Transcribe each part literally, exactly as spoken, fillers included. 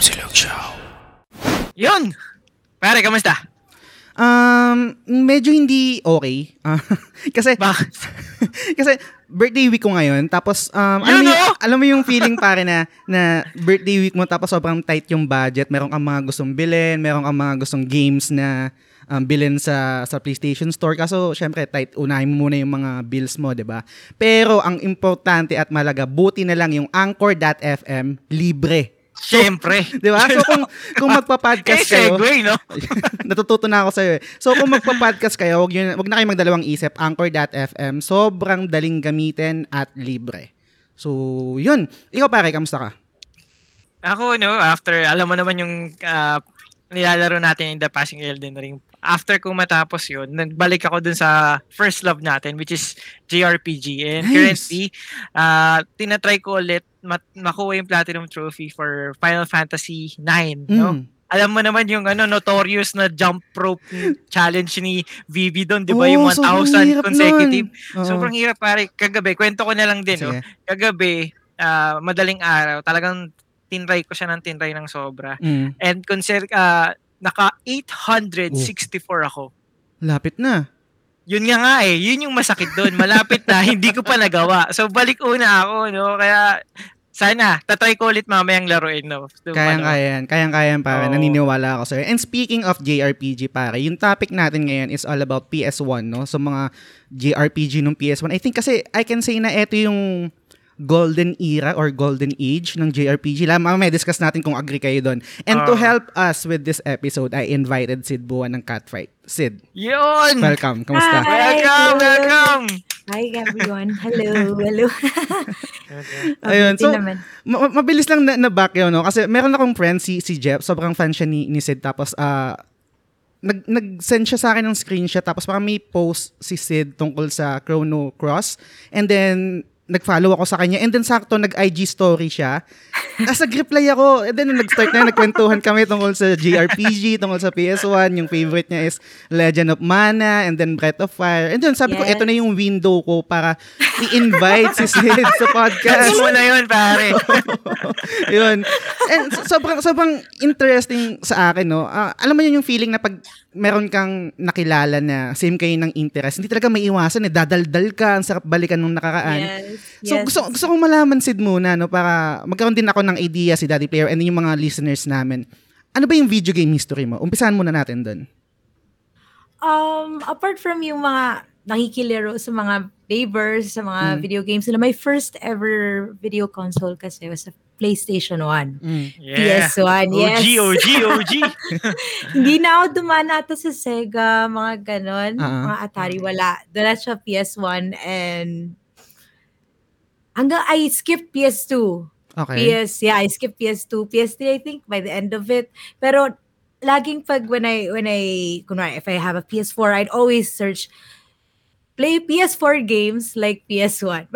Silog Show. Yun! Pare, kamusta? Um, medyo hindi okay. Uh, kasi, Bakit? kasi birthday week ko ngayon. Tapos, um, You alam, mo know? yung, alam mo yung feeling pare na, na birthday week mo tapos sobrang tight yung budget. Meron kang mga gustong bilhin, meron kang mga gustong games na um, bilhin sa, sa PlayStation Store. Kaso, syempre, tight, unahin mo muna yung mga bills mo, di ba? Pero, ang importante at malaga, buti na lang yung Anchor dot F M, libre. Siyempre. Di ba? So, kung, kung magpa-podcast eh, kayo, segue, no? natututo na ako sa'yo eh. So, kung magpa-podcast kayo, wag, yun, wag na kayo magdalawang isip. Anchor dot F M, sobrang daling gamitin at libre. So, yun. Ikaw pare, kamusta ka? Ako, no, after, alam mo naman yung uh, nilalaro natin in the passing Elden Ring. After kung matapos yun, nagbalik ako dun sa first love natin, which is J R P G. And Nice. currently, uh, tinatry ko ulit mat- makuha yung Platinum Trophy for Final Fantasy nine, no? Mm. Alam mo naman yung ano notorious na jump rope challenge ni Vivi doon, 'di ba? Yung Oo, one sobrang thousand hirap consecutive. nun. Oo. Sobrang hirap pare. Kagabi, kwento ko na lang din, no. Sige. Kagabi, ah, madaling araw, talagang tinry ko siya ng tinry ng sobra. Mm. And consider uh, naka eight hundred sixty-four ako. Lapit na. Yun nga nga eh, yun yung masakit doon. Malapit na, hindi ko pa nagawa. So balik una ako, no. Kaya sana, tatry ko ulit mamayang laruin, no? So, Kayang-kaya yan. Kayang-kaya yan, pare. Oo. Naniniwala ako sa'yo. And speaking of J R P G, pare, yung topic natin ngayon is all about P S one, no? So, mga J R P G nung P S one. I think kasi, I can say na ito yung golden era or golden age ng J R P G. Lama, may discuss natin kung agree kayo doon. And to Oo. help us with this episode, I invited Sid Buwan ng Catfight. Sid, Yun! welcome. Kamusta? Hi. Welcome, welcome! Hi everyone. Hello. Hello. Ayun, so, Mabuti naman. ma- mabilis lang na, na back yun, no? Kasi meron akong friend, si, si Jeff, sobrang fan siya ni, ni Sid, tapos, ah, nag, nag-send siya sa akin ng screenshot, tapos parang may post si Sid tungkol sa Chrono Cross, and then, nag-follow ako sa kanya, and then sakto nag-I G story siya. Tapos nag-reply ako, and then nag-start na, nagkwentuhan kami tungkol sa J R P G, tungkol sa P S one, yung favorite niya is Legend of Mana, and then Breath of Fire. And then sabi ko, Yes. eto na yung window ko para i-invite si Sid sa podcast. Kasi mo na yun, pare. Yun. And so- sobrang, sobrang interesting sa akin, no? Ah, alam mo yun yung feeling na pag meron kang nakilala na same kayo ng interest, hindi talaga may iwasan eh. Dadaldal ka, ang sarap balikan nung nakaraan. Yes. So yes. gusto gusto kong malaman Sid muna, no, para magkaroon din ako ng idea si Daddy Player and yung mga listeners namin. Ano ba yung video game history mo? Umpisahan muna natin doon. Um, apart from yung mga nakikilaro sa mga neighbors, sa mga Mm. video games nila, my first ever video console kasi was a PlayStation one. Yeah. P S one, yes. O G, O G, O G. Hindi na ako dumana ata sa Sega, mga ganon. Ah. Mga Atari, wala. Doon na siya P S one and hanggang I skipped P S two. Okay. P S, yeah, I skipped P S two, P S three, I think, by the end of it. Pero, laging pag when I, when I, kunwari, if I have a P S four, I'd always search, play P S four games like P S one.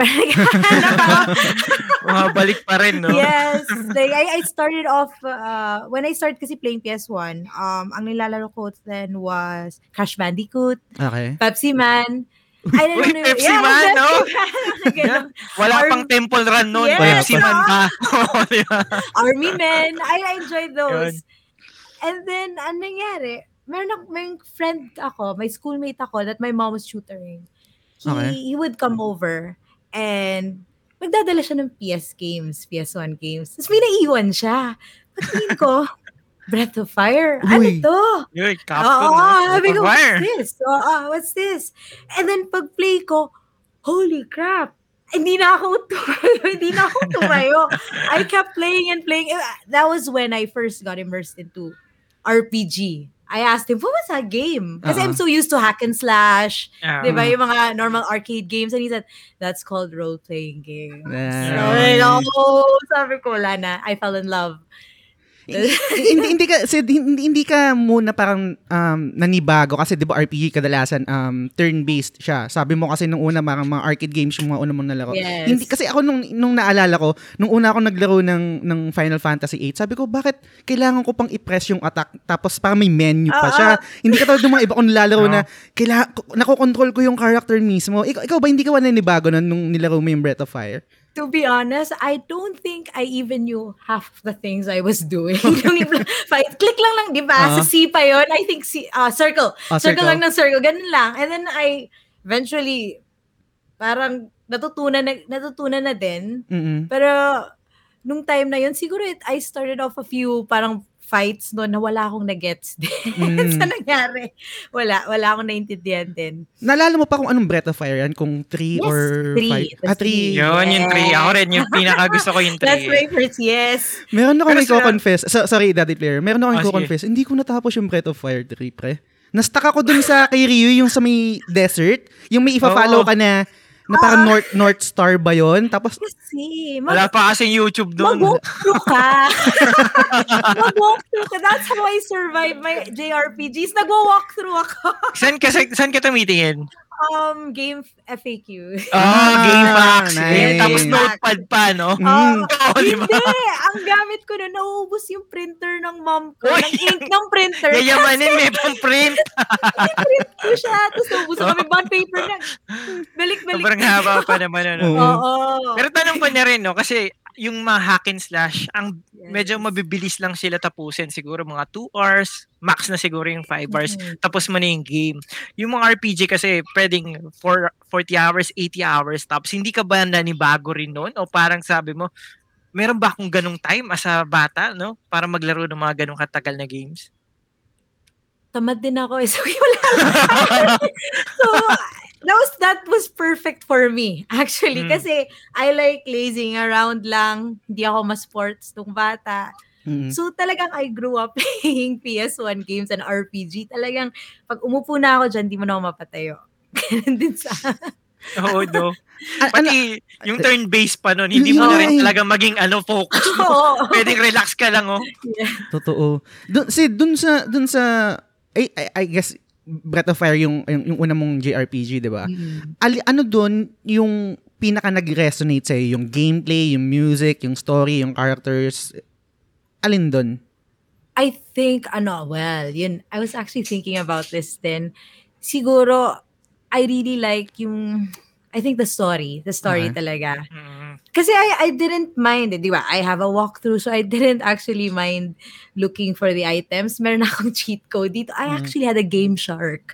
Mga balik pa rin, no? Yes. Like, I, I started off, uh, when I started kasi playing P S one, um, ang nilalaro ko then was Crash Bandicoot, Okay. Pepsi Man. I don't Uy, know. Pepsi yeah, Man, no? Pepsi Man. Wala Or- pang Temple Run noon. Yes, Pepsi Man ah. pa. Oo, di ba? Army Men. I, I enjoyed those. Yun. And then, anong nangyari? Meron ako, may friend ako, my schoolmate ako that my mom was tutoring. He, Okay. he would come over and magdadala siya ng P S games, P S one games. Tapos may naiwan siya. Pagtingin ko, Breath of Fire. Ano Uy. to? Yun, Oo, Capcom. no? sabi ko, Fire. what's this? Oo, what's this? And then pag play ko, holy crap. Hindi na ako tumayo. Hindi na ako tumayo. I kept playing and playing. That was when I first got immersed into R P G. I asked him, what was that game? Kasi I'm Uh-uh. so used to hack and slash. Yeah. Di ba? Yung mga normal arcade games. And he said, that's called role-playing game. Nice. So, no, sabi ko, wala na. I fell in love. hindi hindi ka Sid, hindi, hindi ka muna parang um, nanibago kasi 'di ba R P G kadalasan um, turn-based siya. Sabi mo kasi nung una mga, mga arcade games yung mga una mong nalaro. Yes. Hindi kasi ako nung nung naalala ko, nung una ako naglaro ng ng Final Fantasy eight, sabi ko bakit kailangan ko pang i-press yung attack tapos parang may menu pa Ah, siya. ah. Hindi ka tulad ng mga iba kong nilalaro No. na kailangan nakokontrol ko yung character mismo. Ikaw, ikaw ba hindi ka ba nanibago nun nung nilaro mo yung Breath of Fire? To be honest, I don't think I even knew half of the things I was doing. Yung iba- fight, click lang lang, di ba? Uh-huh. Sa C pa yun. I think C, ah, circle. Ah, circle. circle. lang ng circle. Ganun lang. And then I, eventually, parang natutunan na, natutunan na din. Mm-mm. Pero, nung time na yun, siguro it, I started off a few parang fights doon na wala akong na-gets din. Mm. Sa nangyari. Wala. Wala akong naintindihan din. Naalala mo pa kung anong Breath of Fire yan? Kung three Yes, or three. five? The Ah, three. three. Yun, yung three. Ako rin, yung pinaka-gusto ko yung That's three. my first, yes. Meron ako Pero may sa- confess. So, sorry, Daddy Player. Meron ako Oh, may sige. confess. Hindi ko natapos yung Breath of Fire three, pre. Nastuck ako dun sa kay Ryu, yung sa may desert. Yung may ifa-follow Oo. ka na, na parang North, North Star ba yun? Tapos, Kasi, Wala mag- pa kasing YouTube doon. mag-walk through ka. Mag-walk through ka. That's how I survive my J R P Gs. Nag-walk through ako. Saan ka, saan ka tumitingin? Um, game F A Q. Ah, Ah, Game Facts. nice. Tapos notepad pa, no? Mm. Um, Oo, di ba? Hindi! Ang gamit ko na, nauubos yung printer ng mom ko. Uy! Ng ink ng printer. Yayamanin, may pang-print. Print ko siya. Tapos naubusan kami bond paper na. Balik-balik. Sobrang haba pa naman, ano? Oo. Oo. Pero tanong ko na rin, no? Kasi yung mga hack and slash, ang Yes. medyo mabibilis lang sila tapusin. Siguro mga two hours, max na siguro yung five hours. Mhm. Tapos mo na yung game. Yung mga R P G kasi, pwedeng for forty hours, eighty hours. Tapos hindi ka ba nanibago rin noon? O parang sabi mo, meron ba akong ganong time as a bata, no? Para maglaro ng mga ganong katagal na games? Tamad din ako. Eh. So, wala. So, that was, that was perfect for me, actually. Mm. Kasi I like lazing around lang. Hindi ako ma-sports nung bata. mm. So, talagang I grew up playing P S one games and R P G. Talagang, pag umupo na ako dyan, di mo na ako mapatayo. Ganun din sa... Oo, no? A- ano, Pati yung turn-based pa nun, hindi mo Yun na nga rin eh. talaga maging ano, focus mo. Oo. Pwedeng relax ka lang, oh. Totoo. Dun, si, dun sa, dun sa, I, I, I guess, Breath of Fire yung, yung, yung una mong J R P G, di ba? Mm. Ali, ano dun yung pinaka nag-resonate sa'yo? Yung gameplay, yung music, yung story, yung characters? Alin dun? I think, ano, well, yun, I was actually thinking about this then. Siguro, I really like yung, I think the story. The story Okay. talaga. Mm. Kasi I, I didn't mind it, di ba? I have a walkthrough, so I didn't actually mind looking for the items. Meron akong cheat code dito. I Mm. actually had a Game Shark.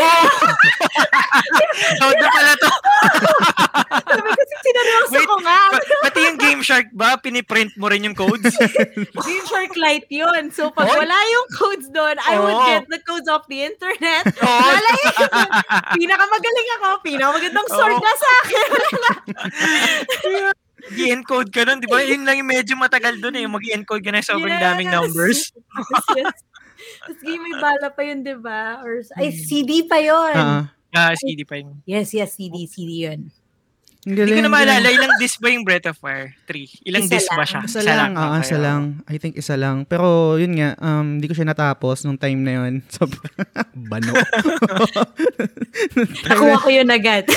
Oh, doon pala to. Sabi ko, sineryoso Wait, ko nga. Pa- pati yung Game Shark ba, piniprint mo rin yung codes? Game Shark Lite yun. So, pag Oy. wala yung codes doon, I would Oo. get the codes off the internet. Oo. Wala yun. Pinakamagaling ako. Pinakamagandang sword Oo. na sa akin. Mag-encode ka nun, di ba? Yun lang yung medyo matagal dun eh. Mag-encode ka na sa sobrang Yes. daming numbers. Yes, yes. Tapos may bala pa yun, di ba? Or, ay, Hmm. C D pa yun. Ah, Ah, C D pa yun. Yes, yes, C D, C D yun. Hindi ko na maalala, ilang disc ba yung Breath of Fire? Three. Ilang Isa disc ba lang. siya? Isa lang, ah, Okay, isa oo. lang. I think isa lang. Pero yun nga, um, hindi ko siya natapos nung time na yun. Sobrang bano. Nakuha ko yun agad.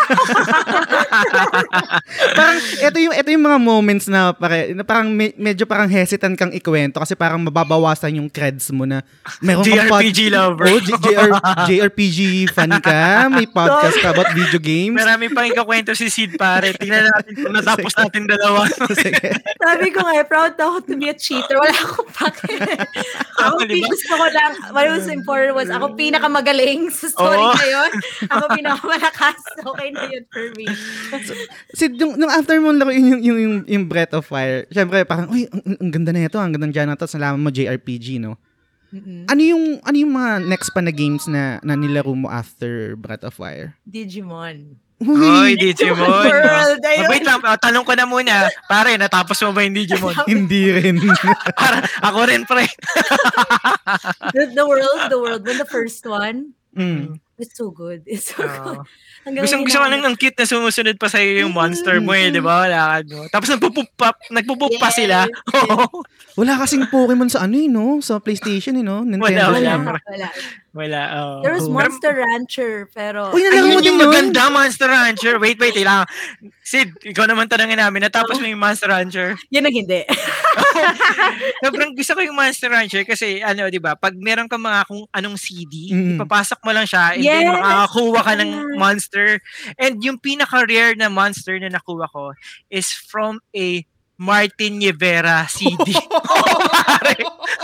Parang ito yung ito yung mga moments na, pare, na parang me- medyo parang hesitant kang ikwento kasi parang mababawasan yung creds mo na meron kang J R P G lover. Oh, J- JR J R P G fan ka, may podcast ka about video games. Marami pang ikakwento si Sid, pare. Tingnan natin kung natapos natin dalawa. Sige. Sabi ko nga, eh, proud ako to be a cheater. Wala akong pake. Ako, Ako, diba? gusto ko lang, what was important was, ako pinakamagaling sa story Oo. na yun. Ako pinakamalakas. Okay na yun for me. Si nung, nung after mo laro yung, yung, yung, yung Breath of Fire, syempre parang, uy, ang, ang ganda na ito, ang gandang dyan na ito, salamat mo J R P G, no? Mm-mm. Ano yung ano yung mga next pa na games na, na nilaro mo after Breath of Fire? Digimon. Oy, Digimon. World, Oh, ayun. wait lang, oh, tanong ko na muna. Pare, natapos mo ba yung Digimon? Hindi rin. Para, ako rin, pre. The, the world, the world, when the first one, mm. it's so good. It's so good. Oh. Hanggang Gusto, ngayon gusto ko na- lang ang cute na sumusunod pa sa'yo yung monster mo eh, di ba? Wala ka, no? Tapos nagpupup pa, nagpupup pa Yes, sila. yes. Wala kasing Pokemon sa ano eh, no? Sa PlayStation eh, no? Nintendo Wala, siya. Wala, wala. Wala, oh. There was Oo. Monster Rancher, pero... Uy, Ay, nalaro mo yun din yung yun? maganda, Monster Rancher. Wait, wait, ilang. Sid, ikaw naman tanongin namin. Natapos mo yung Monster Rancher. Yan ang hindi. sobrang gusto ko yung Monster Rancher kasi ano, 'di ba? Pag meron kang mga kung anong C D, Mm. ipapasok mo lang siya and Yes! then makakakuha ka ng Yes! monster. And yung pinaka-rare na monster na nakuha ko is from a Martin Rivera C D. Oh, pare.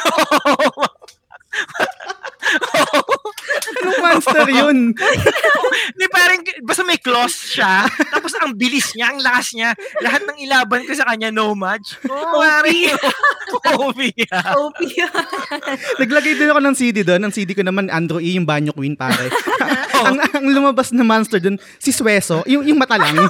Anong monster yun? Di parang, basta may claws siya, tapos ang bilis niya, ang lakas niya, lahat ng ilaban ko sa kanya, no match. Oh, pare. O P. O P. Naglagay din ako ng C D doon. Ang C D ko naman, Andrew E, yung Banyo Queen, pare. ang, ang lumabas na monster doon, si Sueso, yung, yung mata lang.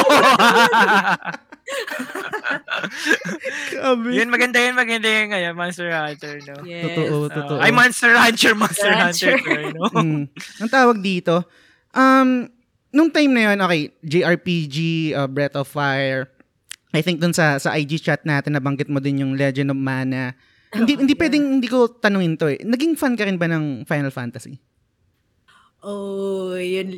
Grabe. Yun, maganda yun, maganda yun ngayon, Monster Hunter, no? Yes. Totoo, Oo. totoo. Ay, Monster Rancher, Monster Rancher. Hunter, no? Mm. Ang tawag dito, um, nung time na yun, okay, J R P G, uh, Breath of Fire, I think dun sa sa I G chat natin, nabanggit mo din yung Legend of Mana. Hindi, Oh, hindi yeah. pwedeng, hindi ko tanungin to eh. Naging fan ka rin ba ng Final Fantasy? Oh, yun.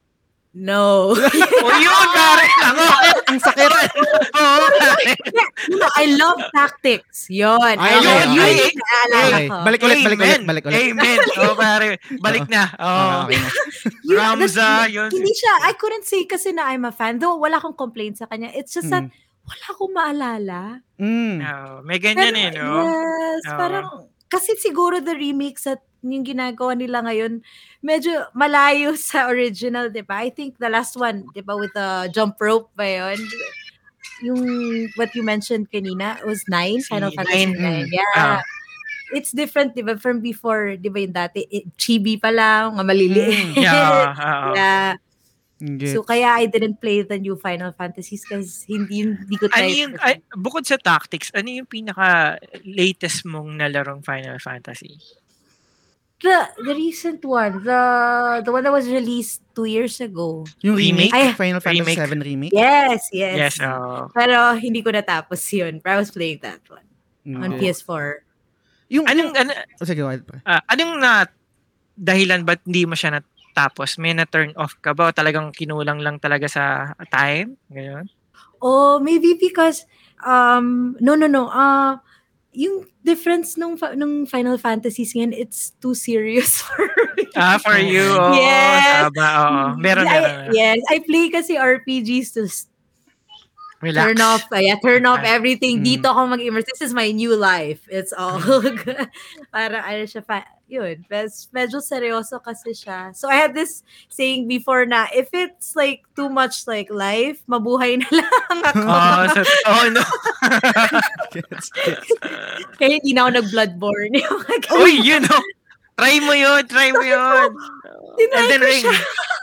No. O yun, pare! Ako! Ang sakit! Oo, pare! No, I love tactics. Yon. Ay, I okay, love okay. yun Ay, yung naalala Okay, ko. balik ulit, balik ulit, Amen. balik ulit. Amen. Oo, pare. Balik na. Oo. Ah, okay na. Yun, Ramza, that's- yun. Hindi siya, I couldn't say kasi na I'm a fan. Though, wala akong complaint sa kanya. It's just that, Mm. wala akong maalala. Mm. Oo, may ganyan eh, no? Yes, Oo. parang, kasi siguro the remakes at yung ginagawa nila ngayon, medyo malayo sa original, di ba? I think the last one, di ba, with the jump rope ba yun? Yung, what you mentioned kanina, was nine, Si Final Fantasy nine, nine. mm. Yeah. It's different, di ba, from before, di ba yung dati, it, chibi pa lang, mga maliliit. Mm. Yeah, oo. Yeah. Okay. So, kaya I didn't play the new Final Fantasies kasi hindi, hindi ko Ano try. yung, ay, bukod sa tactics, ano yung pinaka-latest mong nalarong Final Fantasy? The, the recent one, the the one that was released two years ago. Yung remake, Ay, Final Fantasy remake. seven remake? Yes, yes. Yes, oo. Pero hindi ko natapos yun. But I was playing that one on Okay. P S four. Yung, Anong, yung, ano, oh, sige, wild pa. ah, anong na dahilan ba't hindi mo siya natapos? May na-turn off ka ba? O talagang kinulang lang talaga sa time? Ganyan? Oh, maybe because um no no no. Uh yung difference nung fa- nung Final Fantasies ngayon, it's too serious for me. Ah, for you. Oo, Yes. tama, oo. Meron, I, meron. yes, I play kasi R P Gs to s- Relax. turn off, uh, yeah, turn off Ah. everything. Mm. Dito ako mag-immerse. This is my new life. It's all good. Para ano siya, fa- yun. Mas, medyo seryoso kasi siya. So I had this saying before na, if it's like too much like life, mabuhay na lang ako. Oh, so, oh, no. Gets, gets. Kaya hindi na ako nag-bloodborne. Yung mga Uy, you know. Try mo yun, try mo yun. Tinry Elden ko Ring. siya.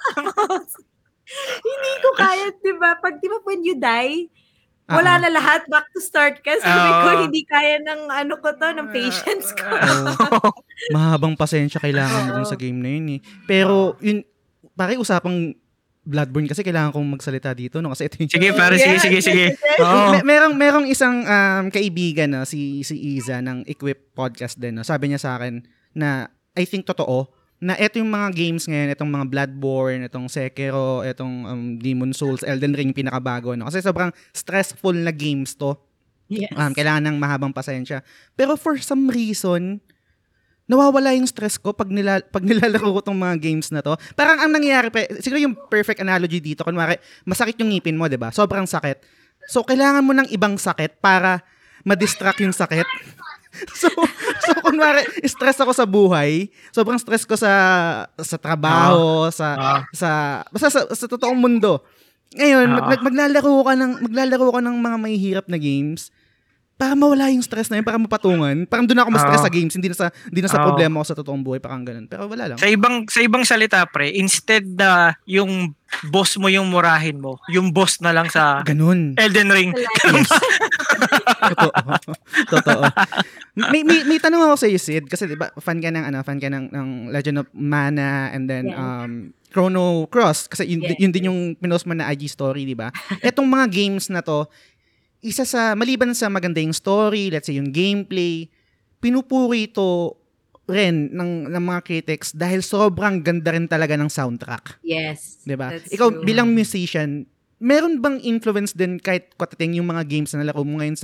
Hindi ko kaya, di ba? Pag, di ba, when you die, wala Ah, na lahat, back to start ka. Sabi ko, Oo. hindi kaya ng ano ko to, ng patience ko. Oo. Mahabang pasensya kailangan mo dun Oo. sa game na yun eh. Pero, yun, pare usapang Bloodborne kasi kailangan kong magsalita dito, no? Kasi ito yung... Sige, pare, sige, sige, sige. Oo. May, merong merong isang um, kaibigan no, si si Iza ng Equip Podcast din, no. Sabi niya sa akin na I think totoo na eto yung mga games ngayon, itong mga Bloodborne, itong Sekiro, itong um, Demon Souls, Elden Ring pinakabago, no. Kasi sobrang stressful na games to. Yes. Um, kailangan ng mahabang pasensya. Pero for some reason, nawawala yung stress ko pag, nila, pag nilalaro ko tong mga games na to. Parang ang nangyayari, pa, siguro yung perfect analogy dito, kunwari, masakit yung ngipin mo, di ba? Sobrang sakit. So, kailangan mo ng ibang sakit para ma-distract yung sakit. so, so, kunwari, stress ako sa buhay, sobrang stress ko sa sa trabaho, sa, Ah. sa, basta sa, sa totoong mundo. Ngayon, mag, Ah. mag- maglalaro ka ng, maglalaro ka ng mga mahihirap na games para mawala yung stress na yun, para mapatungan. Parang doon ako ma-stress Oo. sa games, hindi na sa hindi na sa Oo. problema ko sa totoong buhay, parang ganun. Pero wala lang. Sa ibang sa ibang salita, pre, instead na yung boss mo yung murahin mo, yung boss na lang sa Ganun. Elden Ring. Yes. Totoo. Totoo. May, may, may tanong ako sa iyo, Sid, kasi 'di ba, fan ka ng ano, fan ka ng, ng Legend of Mana and then Yeah. um Chrono Cross kasi yun, Yeah. yun din yung pinost mo na I G story, 'di ba? Etong mga games na to, isa sa maliban sa maganda yung story, let's say yung gameplay, pinupuri ito rin ng, ng mga critics dahil sobrang ganda rin talaga ng soundtrack. Yes. 'Di ba? That's Ikaw true. bilang musician, meron bang influence din kahit katating yung mga games na nalaro mo ngayon sa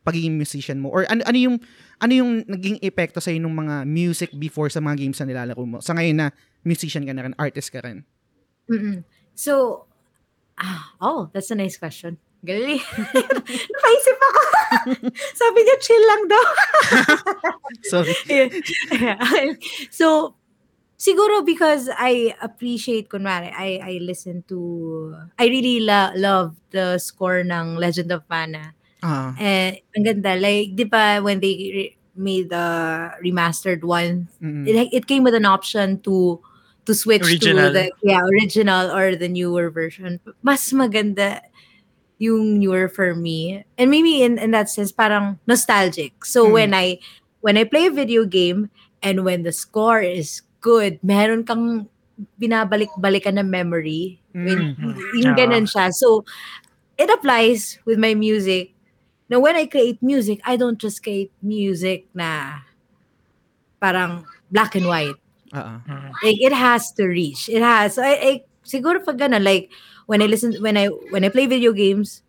pagiging musician mo? Or ano, ano yung ano yung naging epekto sa ng mga music before sa mga games na nilalaro mo? Sa ngayon na musician ka na rin, artist ka rin. Mm-mm. So, ah, oh, that's a nice question. Galing. Napaisip ako. Sabi niya, chill lang daw. Sorry. Yeah. So, siguro because I appreciate, kunwari, I, I listen to, I really la- love the score ng Legend of Mana. Ah. Eh, ang ganda. Like, di ba, when they re- made the remastered one, Mm. it, it came with an option to to switch Original. to the yeah original or the newer version. Mas maganda yung newer for me. And maybe in, in that sense, parang nostalgic. So Mm. when I when I play a video game and when the score is good, meron kang binabalik-balikan na memory. When, Mhm. yung Oo. ganun siya. So, it applies with my music. Now, when I create music, I don't just create music na parang black and white. Ah. Mm. Like, it has to reach. It has. So, I, I, siguro pag ganun, like, when I listen, when I, when I play video games,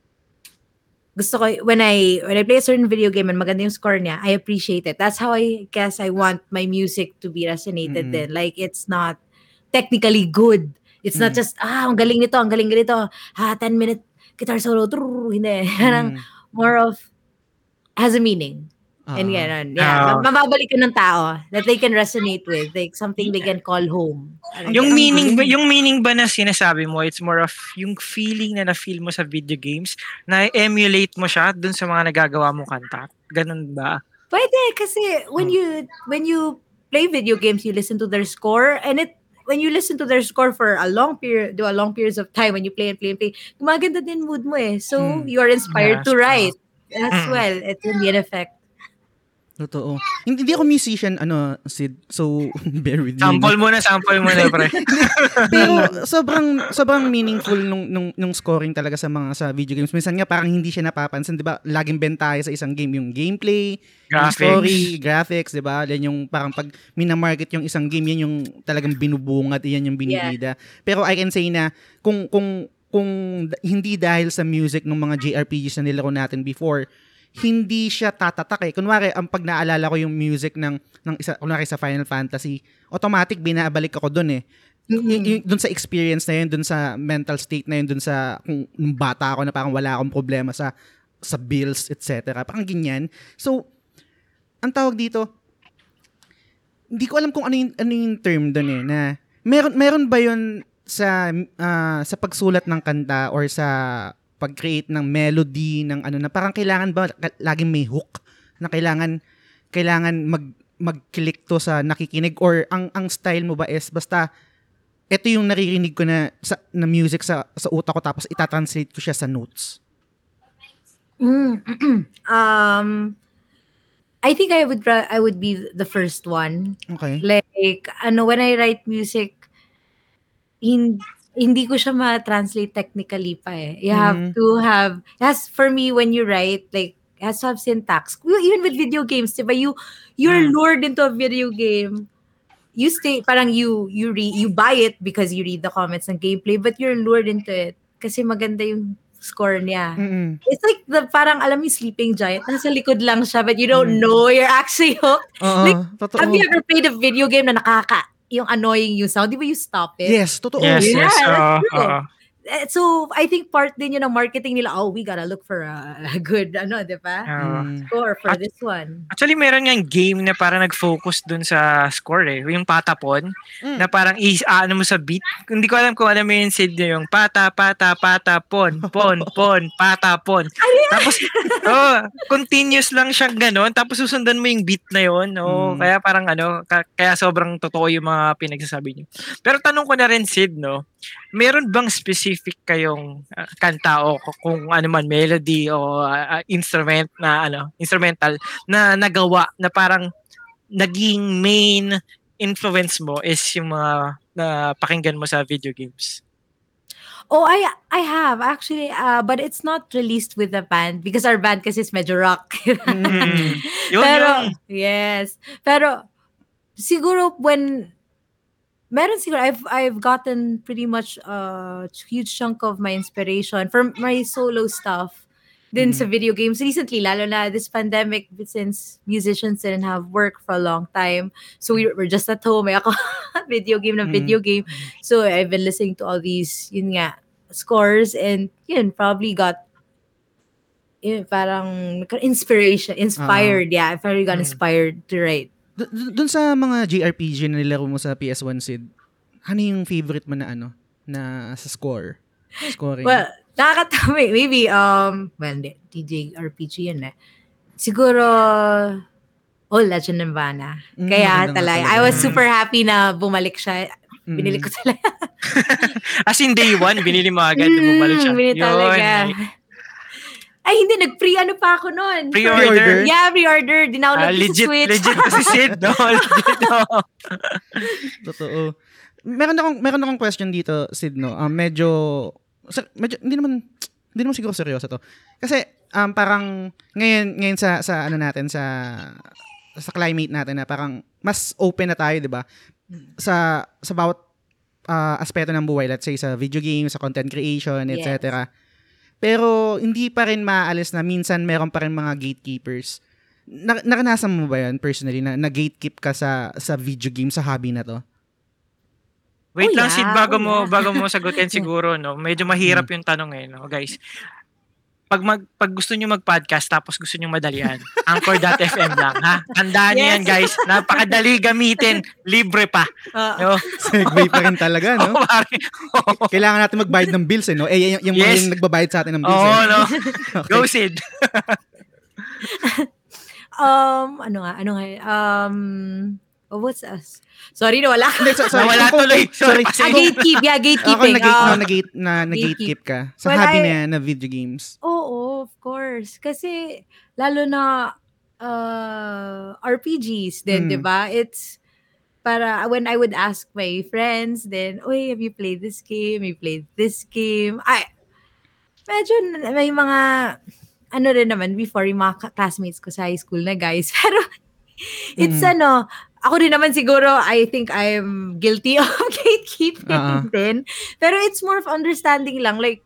gusto ko, when I, when I play a certain video game and maganda yung score niya, I appreciate it. That's how I guess I want my music to be resonated Mm-mm. then. Like, it's not technically good. It's not Mm. just, ah, ang galing nito, ang galing ganito. Ah, ten minute guitar solo. Trrr, hindi. Parang Mm. more of, has a meaning. And Ah. yan, yeah. Ah. Ma- mababalik ka ng tao that they can resonate with. Like, something they can call home. Parang Yung Ang meaning ba, galing. yung meaning ba na sinasabi mo, it's more of yung feeling na na-feel mo sa video games, na emulate mo siya dun sa mga nagagawa mong kanta. Ganun ba? Pwede, kasi when Hmm. you when you play video games, you listen to their score, and it when you listen to their score for a long period, do a long periods of time, when you play and play and play, gumaganda din mood mo eh. So, Hmm. you are inspired Yes, to oo. write as Mm. well. It will be an effect. Totoo. Hindi, hindi ako musician, ano, Sid. So, bear with me. Sample mo na, sample mo na, pre. Pero sobrang sobrang meaningful nung nung nung scoring talaga sa mga sa video games. Minsan nga parang hindi siya napapansin, 'di ba? Laging bentahe sa isang game yung gameplay, yung Graphics. story, graphics, 'di ba? Yan yung parang pag minamarket yung isang game, yan yung talagang binubungad, yan yung binibida. Pero I can say na kung kung kung hindi dahil sa music ng mga J R P Gs na nilaro natin before, hindi siya tatatak eh. Kunwari, ang pag naalala ko yung music ng, ng isa, kunwari sa Final Fantasy, automatic binabalik ako dun eh. Y- y- dun sa experience na yun, dun sa mental state na yun, dun sa kung nung bata ako na parang wala akong problema sa sa bills, et cetera. Parang ganyan. So, ang tawag dito, hindi ko alam kung ano yung, ano yung term dun eh, na meron, meron ba yun sa, ah, sa pagsulat ng kanta or sa pag-create ng melody ng ano na parang kailangan ba ka- laging may hook na kailangan kailangan mag mag-click to sa nakikinig or ang ang style mo ba is basta ito yung naririnig ko na sa na music sa sa utak ko tapos itatranslate ko siya sa notes. Mm. um, I think I would ra- I would be the first one. Okay. Like, ano, when I write music, hin- hindi ko siya ma-translate technically pa eh. You have Mhm. to have, yes, for me, when you write, like, it has to have syntax. Well, even with video games, diba, you, you're Mm. lured into a video game. You stay, parang you, you read, you buy it because you read the comments ng gameplay, but you're lured into it kasi maganda yung score niya. Mm. It's like the, parang, alam mo yung Sleeping Giant, nasa likod lang siya, but you don't Mm. know you're actually hooked. Oo, Like, totoo. Have you ever played a video game na nakaka, yung annoying yung sound? Di ba you stop it? Yes, totoo. Yes, Yeah, yes. that's Oo, true. oo. Eh, So, I think part din yun ng marketing nila, oh, we gotta look for a, a good, ano, di ba? Oo. Mm. Score for At- this one. Actually, meron nga game na parang nag-focus dun sa score eh. Yung patapon, Mm. na parang is ano mo sa beat. Hindi ko alam kung alam mo yung Sid na yung pata, pata, pata, pon, pon, pon, pata, pon. Tapos, oh, continuous lang siyang ganon. Tapos susundan mo yung beat na yun. Oh, Mm. kaya parang ano, ka- kaya sobrang totoo yung mga pinagsasabi niyo. Pero tanong ko na rin, Sid, no? Meron bang specific kayong uh, kanta o k- kung ano man, melody o uh, uh, instrument na ano, instrumental na nagawa na parang naging main influence mo is yung mga na pakinggan mo sa video games? Oh, I I have actually, uh, but it's not released with the band because our band kasi is medyo rock. Mm. Yun, Pero, yun. yes. Pero, siguro when, meron siguro, I've, I've gotten pretty much a huge chunk of my inspiration for my solo stuff din Mm. sa video games recently, lalo na this pandemic, since musicians didn't have work for a long time. So we were just at home. May ako video game na Mm. video game. So I've been listening to all these, yun nga, scores and yun, probably got yun, parang inspiration, inspired. Yeah, I probably got Mm. inspired to write. D- d- Doon sa mga J R P G na nilaro mo sa P S one, Sid, ano yung favorite mo na ano? Na sa score? Scoring? Well, nakakatawa. Maybe, um, well, hindi. T J R P G yun eh. Siguro, oh, Legend of Mana. Mm, Kaya maganda nga talaga. talaga. I was super happy na bumalik siya. Mm. Binili ko talaga. As in day one, binili mo agad, bumalik siya. Mm, binili Yun, talaga. eh. Ay, hindi. Nag-pre ano pa ako nun. Pre-order? Pre-order? Yeah, pre-order. Dinownload Ah, ko sa legit, Switch. legit ko si Sid, no? Legit, no? Totoo. Meron akong meron akong question dito, Sid, no. Um, medyo sa- medyo hindi naman hindi naman siguro seryoso to. Kasi um parang ngayon ngayon sa sa ano natin sa sa climate natin na parang mas open na tayo, 'di ba? Sa sa bawat ah, aspeto ng buhay, let's say sa video games, sa content creation, et cetera. Pero hindi pa rin maaalis na minsan meron pa rin mga gatekeepers. Na, naranasan mo ba yan personally na, na gatekeep ka sa sa video game, sa hobby na to? Wait Oh, lang, yeah. Sid, bago Oh, mo yeah. bago mo sagutin siguro, no? Medyo mahirap yung tanong eh, no, guys. Pag mag pag gusto niyo mag-podcast tapos gusto niyo madalian, anchor dot f m lang, ha? Tandaan niyo Yes. yan, guys. Napakadali gamitin, libre pa. Ah, No? Segway pa rin talaga, no? Oh, pare. Kailangan natin magbayad ng bills, eh, no? Eh, yung, yung mga Yes. yung nagbabayad sa atin ng bills, Oo, eh. no? Okay. Go, Sid. um, ano nga, ano nga, um, oh, what's us? Sorry na, wala ka. Hindi, so- sorry. Nawala Kung- tuloy. Sorry. Ah, Sorry. gatekeep. Yeah, Ako gatekeeping. nag-gate, Ah, no, nag-gate, na, nag-gatekeep ka sa Well, hobby I- na yan na video games. Oo, of course. Kasi, lalo na uh, R P Gs din, Mm. di ba? It's, para, when I would ask my friends, then, oy, have you played this game? Have you played this game? Ay, medyo n- may mga, ano rin naman, before yung mga ka- classmates ko sa high school na guys. Pero, it's Mm. ano, ako din naman siguro, I think I'm guilty of gatekeeping Ah, ah. din. Pero it's more of understanding lang. Like,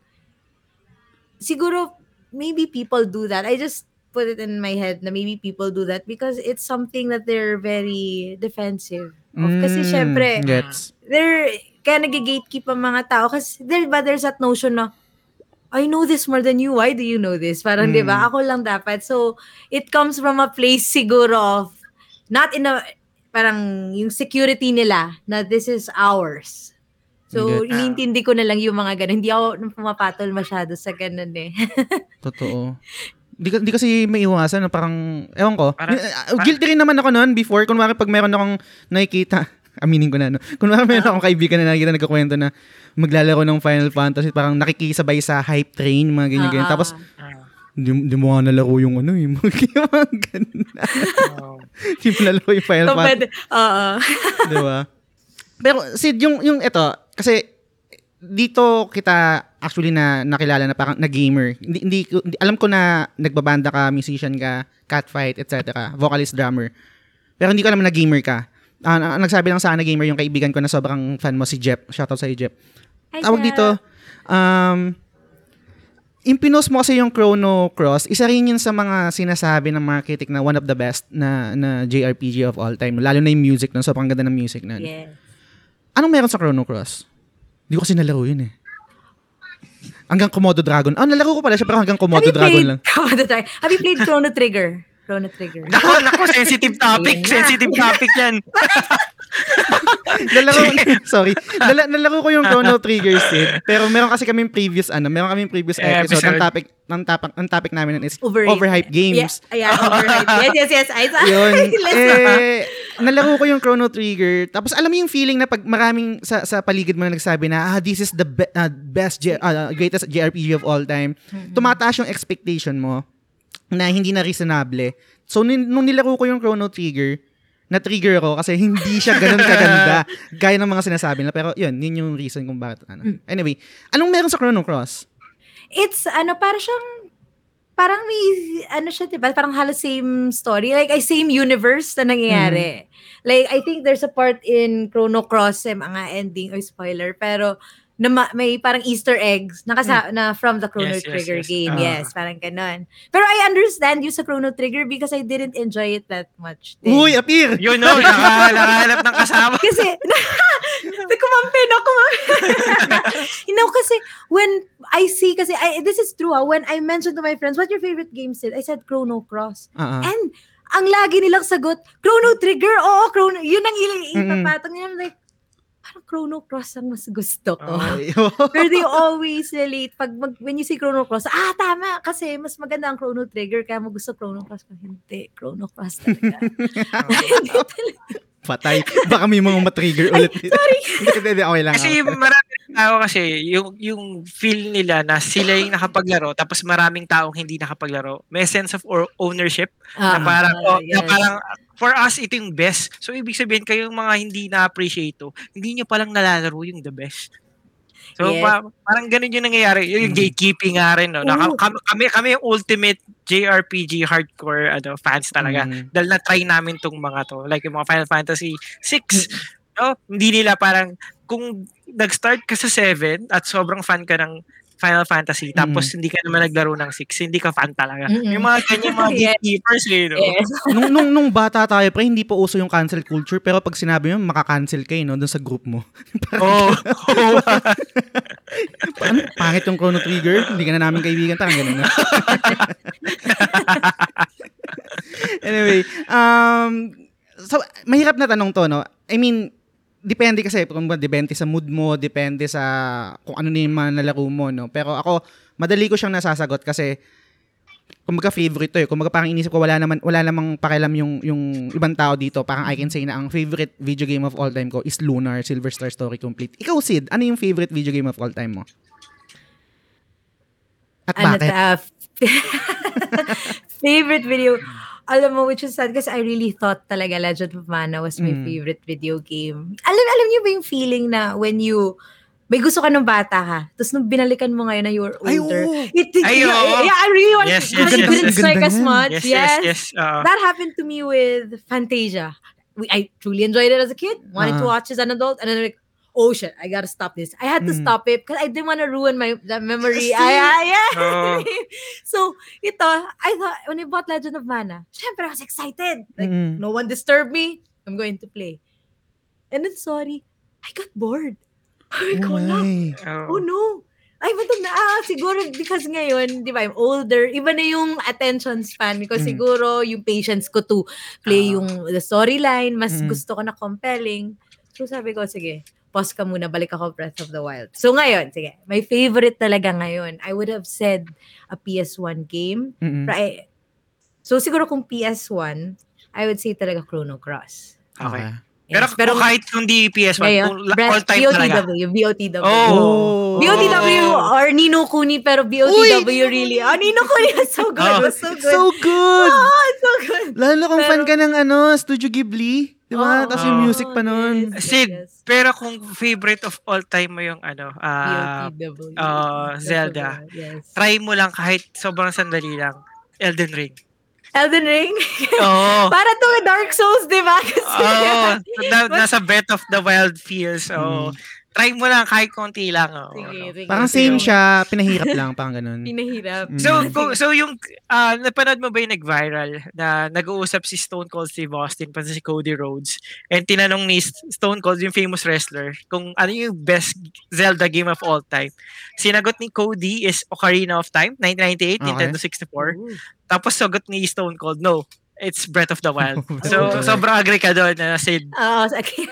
siguro, maybe people do that. I just put it in my head na maybe people do that because it's something that they're very defensive of. Kasi Mm, syempre, gets. they're, kaya nag-gatekeep ang mga tao. Kasi, there, ba, there's that notion na, I know this more than you. Why do you know this? Parang, Mm. di ba? Ako lang dapat. So, it comes from a place siguro of, not in a, parang yung security nila na this is ours. So, Gets. iniintindi ko na lang yung mga ganun. Hindi ako pumapatol masyado sa ganun eh. Totoo. Di, ka- di kasi maiwasan, no? Parang, ewan ko. Parang- Uh, guilty rin naman ako noon before. Kunwari pag meron akong nakikita, aminin ko na, no? Kunwari meron akong kaibigan na nakikita nagkakwento na maglalaro ng Final Fantasy, parang nakikisabay sa hype train, mga ganyan, ganyan. Ah, Tapos, Ah, di, di mo nga nalaro yung ano, yung mga ganun. oh. Di mo nalaro yung Final So, Fantasy. pwede, oo. Di ba? Pero, Sid, yung, yung ito, kasi, dito kita actually na nakilala na parang na gamer. Hindi, hindi, ko- hindi- alam ko na nagbabanda ka, musician ka, catfight, et cetera, vocalist, drummer. Pero hindi ko alam na gamer ka. Ah, na- nagsabi lang sa akin na gamer yung kaibigan ko na sobrang fan mo, si Jep. Shoutout sa'yo, Jep. Hi, Tawag Jeff. dito, um, yung pinost mo kasi yung Chrono Cross, isa rin yun sa mga sinasabi ng mga critic na one of the best na, na J R P G of all time. Lalo na yung music nun. Sobrang ganda ng music nun. Yes. Anong meron sa Chrono Cross? Hindi ko kasi nalaro yun eh. Hanggang Komodo Dragon. Ah, nalaro ko pala siya pero hanggang Komodo Have you Dragon played, lang. Komodo Dragon? Have you played Chrono Trigger? Chrono Trigger. Nako, nako, sensitive topic. Ayun na. Sensitive topic yan. Nalaro, sorry. Nala, nalaro ko yung Chrono Trigger, Sid. Pero meron kasi kaming previous, ano, meron kaming previous episode. Ang Episode. topic, ng topic, ang topic namin nun is Overhyped. overhyped games. Yeah, yeah, overhyped. Yes, yes, yes. I saw. Yun. Listen. eh, nalaro ko yung Chrono Trigger. Tapos alam mo yung feeling na pag maraming sa sa paligid mo na nagsabi na, ah, this is the be- uh, best, J- uh, greatest J R P G of all time. Tumataas yung expectation mo na hindi na reasonable. So, nin- nung nilaro ko yung Chrono Trigger, na-trigger ako kasi hindi siya ganun kaganda gaya ng mga sinasabi na. Pero yun, yun yung reason kung bakit. Ano. Anyway, anong meron sa Chrono Cross? It's, ano, para siyang, parang may, ano siya, diba? Parang halos same story. Like, ay same universe na nangyayari. Like, I think there's a part in Chrono Cross, eh, mga ending or spoiler, pero na ma- may parang Easter eggs na, kasa- na from the Chrono Yes, yes, Trigger yes. game. Ah. Yes, parang ganun. Pero I understand you sa Chrono Trigger because I didn't enjoy it that much. Din. Uy, appear! Yun no, naka, nakahanap ng kasama. Kasi, kumampin ako. You know, kasi when I see, kasi I, this is true, ah, when I mentioned to my friends, what your favorite game is? I said Chrono Cross. Uh-uh. And ang lagi nilang sagot, Chrono Trigger, oo, Chrono, yun ang ilang Mm-mm. ipapatong nila. I'm like, parang Chrono Cross ang mas gusto ko. Ay, Pero they always relate. Pag mag, when you say Chrono Cross, ah, tama, kasi mas maganda ang Chrono Trigger, kaya mo gusto Chrono Cross. Hindi, Chrono Cross talaga. Hindi talaga. Patay. Baka may mga matrigger ulit. Sorry. Hindi, hindi, okay lang. Kasi ako. maraming tao kasi, yung, yung feel nila na sila yung nakapaglaro, tapos maraming taong hindi nakapaglaro. May sense of or- ownership na Ah, parang, oh, na yes. parang, for us, ito yung best. So, ibig sabihin, kayong mga hindi na-appreciate to, hindi nyo palang nalalaro yung the best. So, Yes. pa- parang ganun yung nangyayari. Yung Mm. gatekeeping nga rin, no? Naka- Oo. kami, kami, kami yung ultimate J R P G hardcore ano, fans talaga. Mm. Dahil na-try namin tong mga to. Like yung mga Final Fantasy six. No? Hindi nila parang, kung nag-start ka sa seven at sobrang fan ka ng Final Fantasy, tapos hindi ka naman naglaro ng six, hindi ka fan talaga. Mm-mm. Yung mga ganyan, mga Yes. gatekeepers, eh, no? Yes. nung, nung, nung bata tayo, pre, hindi pa uso yung cancel culture, pero pag sinabi mo, makakancel kayo, no, dun sa group mo. Oo. Oo. Ano, pangit yung Chrono Trigger, hindi ka na namin kaibigan, parang ganun. No? Anyway, um, so, mahirap na tanong to, no? I mean, depende kasi, kung ba, depende sa mood mo, depende sa kung ano na yung mga nalaro mo, no? Pero ako, madali ko siyang nasasagot kasi kumbaga favorite to eh. Kumbaga parang inisip ko wala naman wala namang pakialam yung yung ibang tao dito. Parang I can say na ang favorite video game of all time ko is Lunar Silver Star Story Complete. Ikaw, Sid, ano yung favorite video game of all time mo? At Ano bakit? ta, favorite video. Alam mo, which is sad kasi I really thought talaga Legend of Mana was my Mm. favorite video game. Alam alam niyo ba yung feeling na when you may gusto ka nung bata ka, tapos nung binalikan mo ngayon na you were Ay, older, oo. it, Ay, yeah, oo. yeah, I really want Yes, it yes, didn't yes, yes. strike Ganda as yan. much. Yes, Yes, yes, yes. Oo. That happened to me with Fantasia. We, I truly enjoyed it as a kid. Wanted to Ah. watch it as an adult, and then like, oh shit, I gotta stop this. I had to Mm. stop it because I didn't want to ruin my that memory. Yes, I, I, yeah. Oo. So, ito, I thought, when I bought Legend of Mana, syempre, I was excited. Like, Mm. no one disturbed me. I'm going to play. And then, sorry, I got bored. Ay, ko na. Ay. Oh no. Ay, batog na. Ah, siguro because ngayon, di ba, I'm older. Iba na yung attention span ko. Mm. Siguro yung patience ko to play Ah. yung the storyline. Mas Mm. gusto ko na compelling. So sabi ko, sige, pause ka muna. Balik ako Breath of the Wild. So ngayon, sige. My favorite talaga ngayon, I would have said a P S one game. Mm-mm. Pero I- So siguro kung P S one, I would say talaga Chrono Cross. Okay. Yes, Pero, kung kahit kung di P S one, ngayon, kung la- Breath- all time talaga. B O T W, B O T W. Oh. B O T W Oh. or Nino Kuni, pero B O T W Uy, really. Oh, Nino Kuni was so good. Oh. It was so good. So good! Oh, it's so good. Lalo kung Pero- fan ka ng ano, Studio Ghibli. Di ba? Oh, Tapos yung oh. music pa nun. Yes, Sid, yes. pero kung favorite of all time mo yung ano, ah, B O T W. ah, That's Zelda. the one, Yes. try mo lang kahit sobrang sandali lang. Elden Ring. Elden Ring. Oo. Para to Dark Souls, di ba? Kasi, Oo. Na, nasa Breath of the Wild feels. So, Mm. try mo lang kahit konti lang. Oo, Sige, ano. sige. Parang Kasi same yung- siya, pinahirap lang, parang ganun. Pinahirap. Mm. So, kung, so yung, ah napanood mo ba yung nag-viral na nag-uusap si Stone Cold Steve Austin pa si Cody Rhodes and tinanong ni Stone Cold, yung famous wrestler, kung ano yung best Zelda game of all time. Sinagot ni Cody is Ocarina of Time, nineteen ninety-eight, Okay. Nintendo sixty-four. Ooh. Tapos sagot ni Stone Cold, no, it's Breath of the Wild. So, Okay. sobrang agree ka doon na Sid. Oo, so, okay.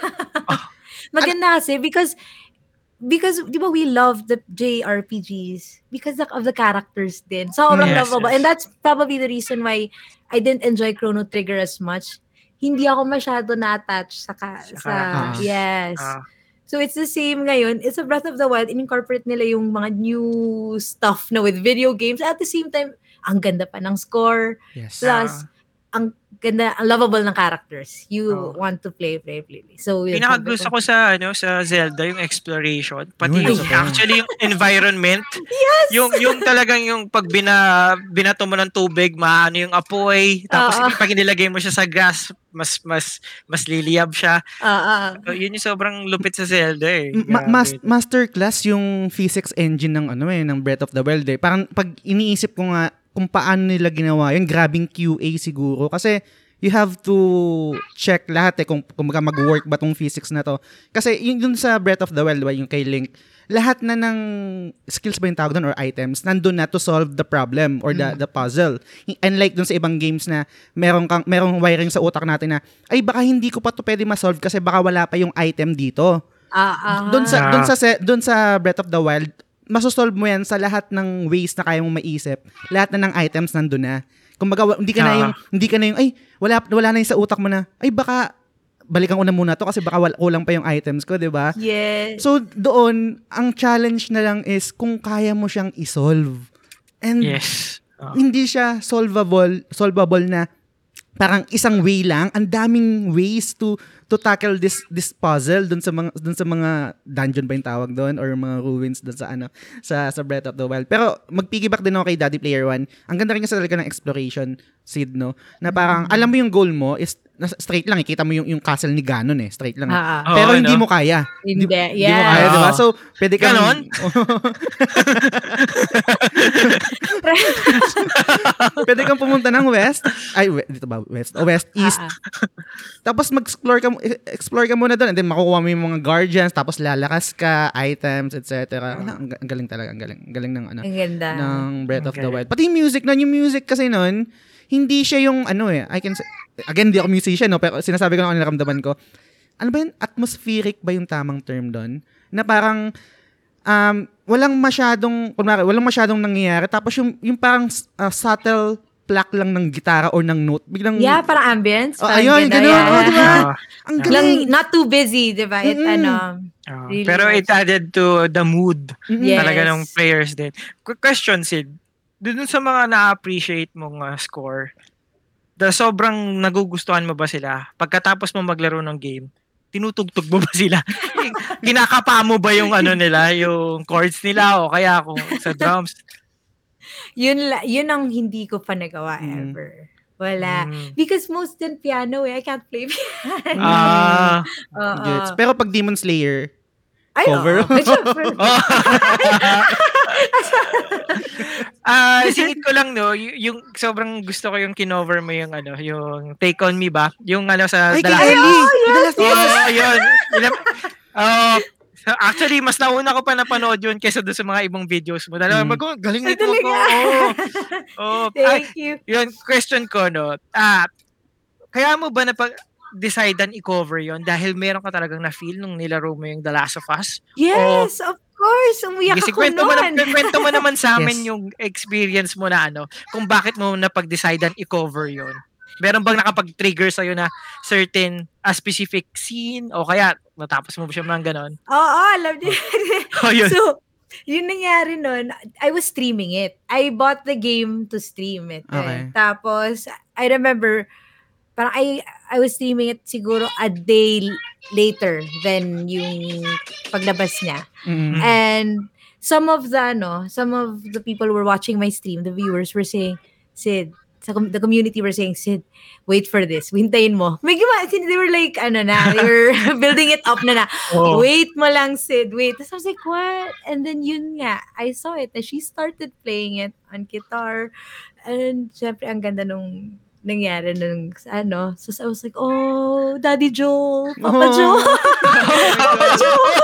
Maganda kasi because because di ba we love the J R P Gs because of, of the characters din. Sobrang Yes, lovable. yes. And that's probably the reason why I didn't enjoy Chrono Trigger as much. Hindi ako masyado na-attach sa, ka, Sa sa characters. yes. Ah. So it's the same ngayon. It's a Breath of the Wild. In-incorporate nila yung mga new stuff na with video games. At the same time, ang ganda pa ng score. Yes. Plus, ang ganda, ang lovable ng characters. You Oh. want to play, play, play. play. So, yun, Pinaka-gusto sabi ko sa ano sa Zelda yung exploration, pati Yun, yung isa pa. actually yung environment. Yes! Yung yung talagang yung pag bina, binato mo ng tubig, maano yung apoy, tapos Oo. pag inilagay mo siya sa gas, mas mas mas liliyab siya. Ah, ah. So, yun yung sobrang lupit sa Zelda eh. Ma- Grabe. mas- masterclass yung physics engine ng ano eh ng Breath of the Wild eh. Parang pag iniisip ko nga kung paano nila ginawa yun, grabing Q A siguro kasi you have to check lahat eh kung, kung mag-work ba tong physics na to. Kasi yun, yun sa Breath of the Wild, ba, yung kay Link, lahat na ng skills ba yung tawag doon or items, nandun na to solve the problem or the the puzzle. Unlike dun sa ibang games na meron kang merong wiring sa utak natin na ay baka hindi ko pa to pwede ma-solve kasi baka wala pa yung item dito. Ah, ah. Doon sa Ah. doon sa se- doon sa Breath of the Wild, masosolve mo yan sa lahat ng ways na kaya mong maisip. Lahat na ng items nandun na. Kumbaga wa- hindi ka na Ah. yung hindi ka na yung ay wala wala na yung sa utak mo na ay baka balikan ko na muna to kasi baka wala, kulang pa yung items ko, 'di ba? Yes. So doon ang challenge na lang is kung kaya mo siyang i-solve. And Yes. Oh. hindi siya solvable solvable na parang isang way lang, ang daming ways to to tackle this this puzzle dun sa mga dun sa mga dungeon ba yung tawag doon or mga ruins dun sa ano sa sa Breath of the Wild. Pero mag-piggyback din ako kay Daddy Player One. Ang ganda rin kasi talaga ng exploration, Sid, no? Na parang alam mo yung goal mo is na- straight lang, ikita mo yung yung castle ni Ganon eh, straight lang. eh. Ah, ah. Oo, Pero hindi no? mo kaya. Hindi, Hindi mo yes. kaya, di ba? Oo. So, pwede kang Ganon? pwede kang pumunta ng west. Ay, we- dito ba? West. O west, east. Ah, ah. Tapos mag-explore ka, explore ka muna doon and then makukuha mo yung mga guardians, tapos lalakas ka, items, et cetera. Wala, ang, ang galing talaga, ang galing. Ang galing ng ano, Ang ganda. ng Breath of the Okay. Wild. Pati yung music nun, yung music kasi nun, hindi siya yung ano eh, I can say, again, di ako musician, no, pero sinasabi ko na ano naramdaman ko. Ano ba yun? Atmospheric ba yung tamang term doon? Na parang, um, walang masyadong, kunwari, walang masyadong nangyayari. Tapos yung, yung parang uh, subtle pluck lang ng gitara or ng note. Biglang, Yeah, parang ambience. Oh, parang ayun, ganda, ganun. yeah. Oh, diba? Ah. Ang Yeah. Lang, galing. not too busy, di ba? It, Mm-mm. ano, Oh. Really Pero nice. it added to the mood Mm-mm. Yes. talaga ng players din. Quick question, Sid. Dun sa mga na-appreciate mong uh, score, the sobrang nagugustuhan mo ba sila? Pagkatapos mo maglaro ng game, tinutugtog mo ba sila? Kinakapa mo ba yung ano nila, yung chords nila o kaya kung sa drums? yun, la- yun ang hindi ko pa nagawa Mm. ever. Wala. Mm. Because most din piano eh. I can't play piano. Ah. Oo. Gets. Pero pag Demon Slayer, Ay, cover. oo. Syempre. Oh. Ah, singit ko lang no, y- yung sobrang gusto ko yung kinover mo yung ano, yung Take On Me ba? Yung ano sa ay, The kay Last- Ellie! Oh, yes, The Last of Us. Oh, yun. Ilam- Oh, so actually mas nauna ko pa napanood yun kaysa doon sa mga ibang videos mo. Dalawa Mm. mag galing Ay, nito talaga? ko. Oh. Oh, ay, Thank you. yun question ko no. Ah, kaya mo ba na pag decidean i-cover yon dahil meron ka talagang na-feel nung nilaro mo yung The Last of Us? Yes, of course. Umiyak Sige, ako kwento mo, na, nun. kwento mo naman sa amin Yes. yung experience mo na ano, kung bakit mo napag-decidean i-cover yon. Meron bang nakapag-trigger sa'yo na certain a specific scene o kaya natapos mo ba siya ng ganon? Oo, alam niyo. Oh, yun. So, yun nangyari nun, I was streaming it. I bought the game to stream it. Okay. Eh. Tapos, I remember, parang I, I was streaming it siguro a day later than yung paglabas niya. Mm. And some of the, ano, some of the people who were watching my stream, the viewers were saying, Sid, sa com- the community were saying, Sid, wait for this. Hintayin mo. May gima, they were like, ano na, they were building it up na na. Oh. Wait mo lang, Sid, wait. Tapos I was like, what? And then yun nga, I saw it. And she started playing it on guitar. And syempre, ang ganda nung nangyari nung, ano. So I was like, oh, Daddy Joel, Papa Oh. Joel. Papa Joel.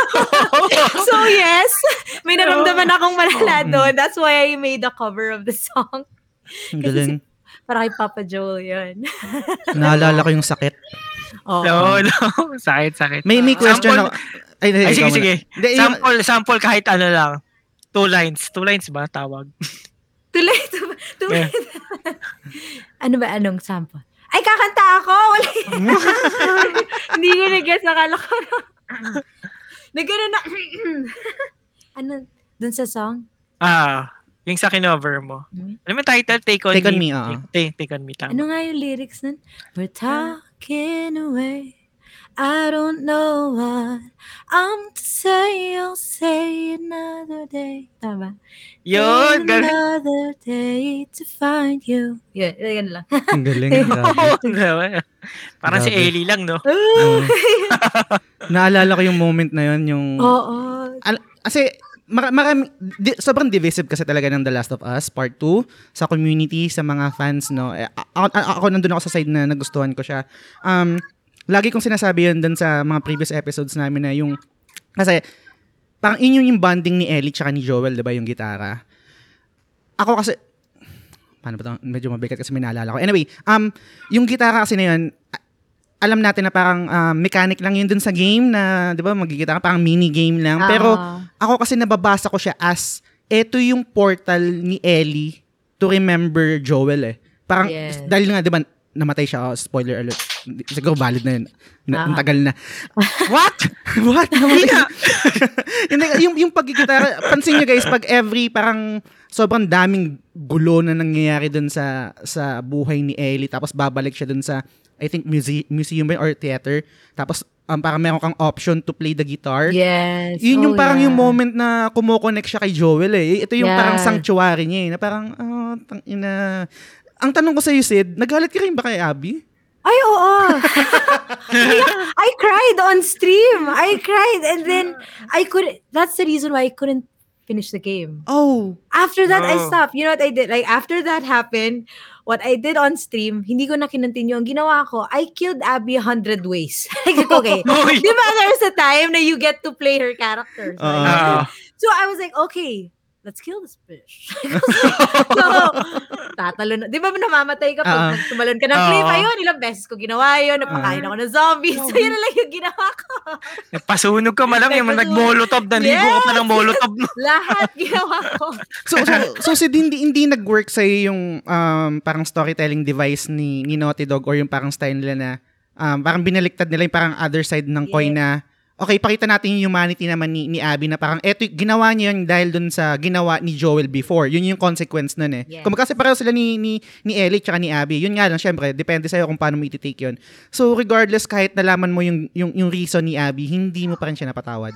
So yes, may naramdaman akong malala doon. That's why I made the cover of the song. Ang galing. Para kay Papa Joel yun. Naalala ko yung sakit. Oo. No, no. Sakit, sakit. May may question Sample- ako. Ay, ay, Ay, sige, ikaw muna. sige. Hindi, yung- Sample, sample kahit ano lang. Two lines. Two lines ba tawag? Tuloy, tuloy. tuloy. Yeah. Ano ba, anong sample? Ay, kakanta ako! Wala. Hindi ko na-guess. Nakala ko na. Nagano na. Ano, dun sa song? Ah, Yung sa kinover mo. Hmm? Ano yung title? Take on Take on Me. Me, oo. Take, take on Me. Tama. Ano nga yung lyrics nun? We're talking away. I don't know what I'm to say. I'll say another day. Tama. Yun! Galing. Another day to find you. Yun, yun lang. Ang galing. Grabe. Parang si Grabe. Ellie lang, no? Oo. Naalala ko yung moment na yun, yung... Oo. Al- kasi, mara- marami, di, sobrang divisive kasi talaga ng The Last of Us Part two sa community, sa mga fans, no? Eh, ako, ako nandun ako sa side na nagustuhan ko siya. Um, lagi kong sinasabi yun dun sa mga previous episodes namin na yung... Kasi, parang yun yung bonding ni Ellie tsaka ni Joel, diba, yung gitara. Ako kasi... Paano ba ito? Medyo mabigat kasi may naalala ko. Anyway, um, yung gitara kasi na yun, alam natin na parang uh, mechanic lang yun dun sa game na, di ba, magigitara, parang mini game lang. Ah. Pero ako kasi nababasa ko siya as, eto yung portal ni Ellie to remember Joel eh. Parang, Yes. dahil nga, di ba, namatay siya. Oh, spoiler alert. Siguro valid na yun. Na, Ah. ang tagal na. What? What? Namatay na. Hindi, yung, yung paggigitara, pansin nyo guys, pag every parang sobrang daming gulo na nangyayari dun sa sa buhay ni Ellie, tapos babalik siya dun sa, I think, muse- museum ba yun, or theater. Tapos, um, parang meron kang option to play the guitar. Yes. Yun yung Oh, parang yeah. yung moment na kumo-connect siya kay Joel eh. Ito yung Yeah. parang sanctuary niya eh. Na parang, oh, tang ina. Ang tanong ko sa'yo, Sid, nagalit ka rin ba kay Abby? Ay, oo. I cried on stream. I cried. And then, I could, that's the reason why I couldn't finish the game. Oh. After that, I Oh. stopped. You know what I did? Like, after that happened, what I did on stream, hindi ko na kinontinue. Ang ginawa ko, I killed Abby a hundred ways. Like, okay. Uy. Di ba there's a time na you get to play her character? So, I Ah. Ah. So I was like, okay, let's kill this bitch. So, tatalo na. Di ba namamatay ka Ah. pag tumalon ka ng Ah. cliff? Ayun, ilang beses ko ginawa yun. Napakain ako ng zombies. So yun na lang yung ginawa ko. Nagpasunog ka malang yung Nagpasunog. nag-molotov. Naligo ka pa ng molotov. Lahat ginawa ko. So, so, so Sid, hindi, hindi nag-work sa'yo yung um, parang storytelling device ni, ni Naughty Dog or yung parang style nila na um, parang binaliktad nila yung parang other side ng coin na okay, pakita natin yung humanity naman ni, ni Abby na parang eto, ginawa niya yun dahil dun sa ginawa ni Joel before. Yun yung consequence nun eh. Yes. Kung kasi pareho sila ni, ni, ni Ellie tsaka ni Abby, yun nga lang, syempre, depende sa'yo kung paano mo iti-take yun. So, regardless, kahit nalaman mo yung, yung, yung reason ni Abby, hindi mo pa rin siya napatawad.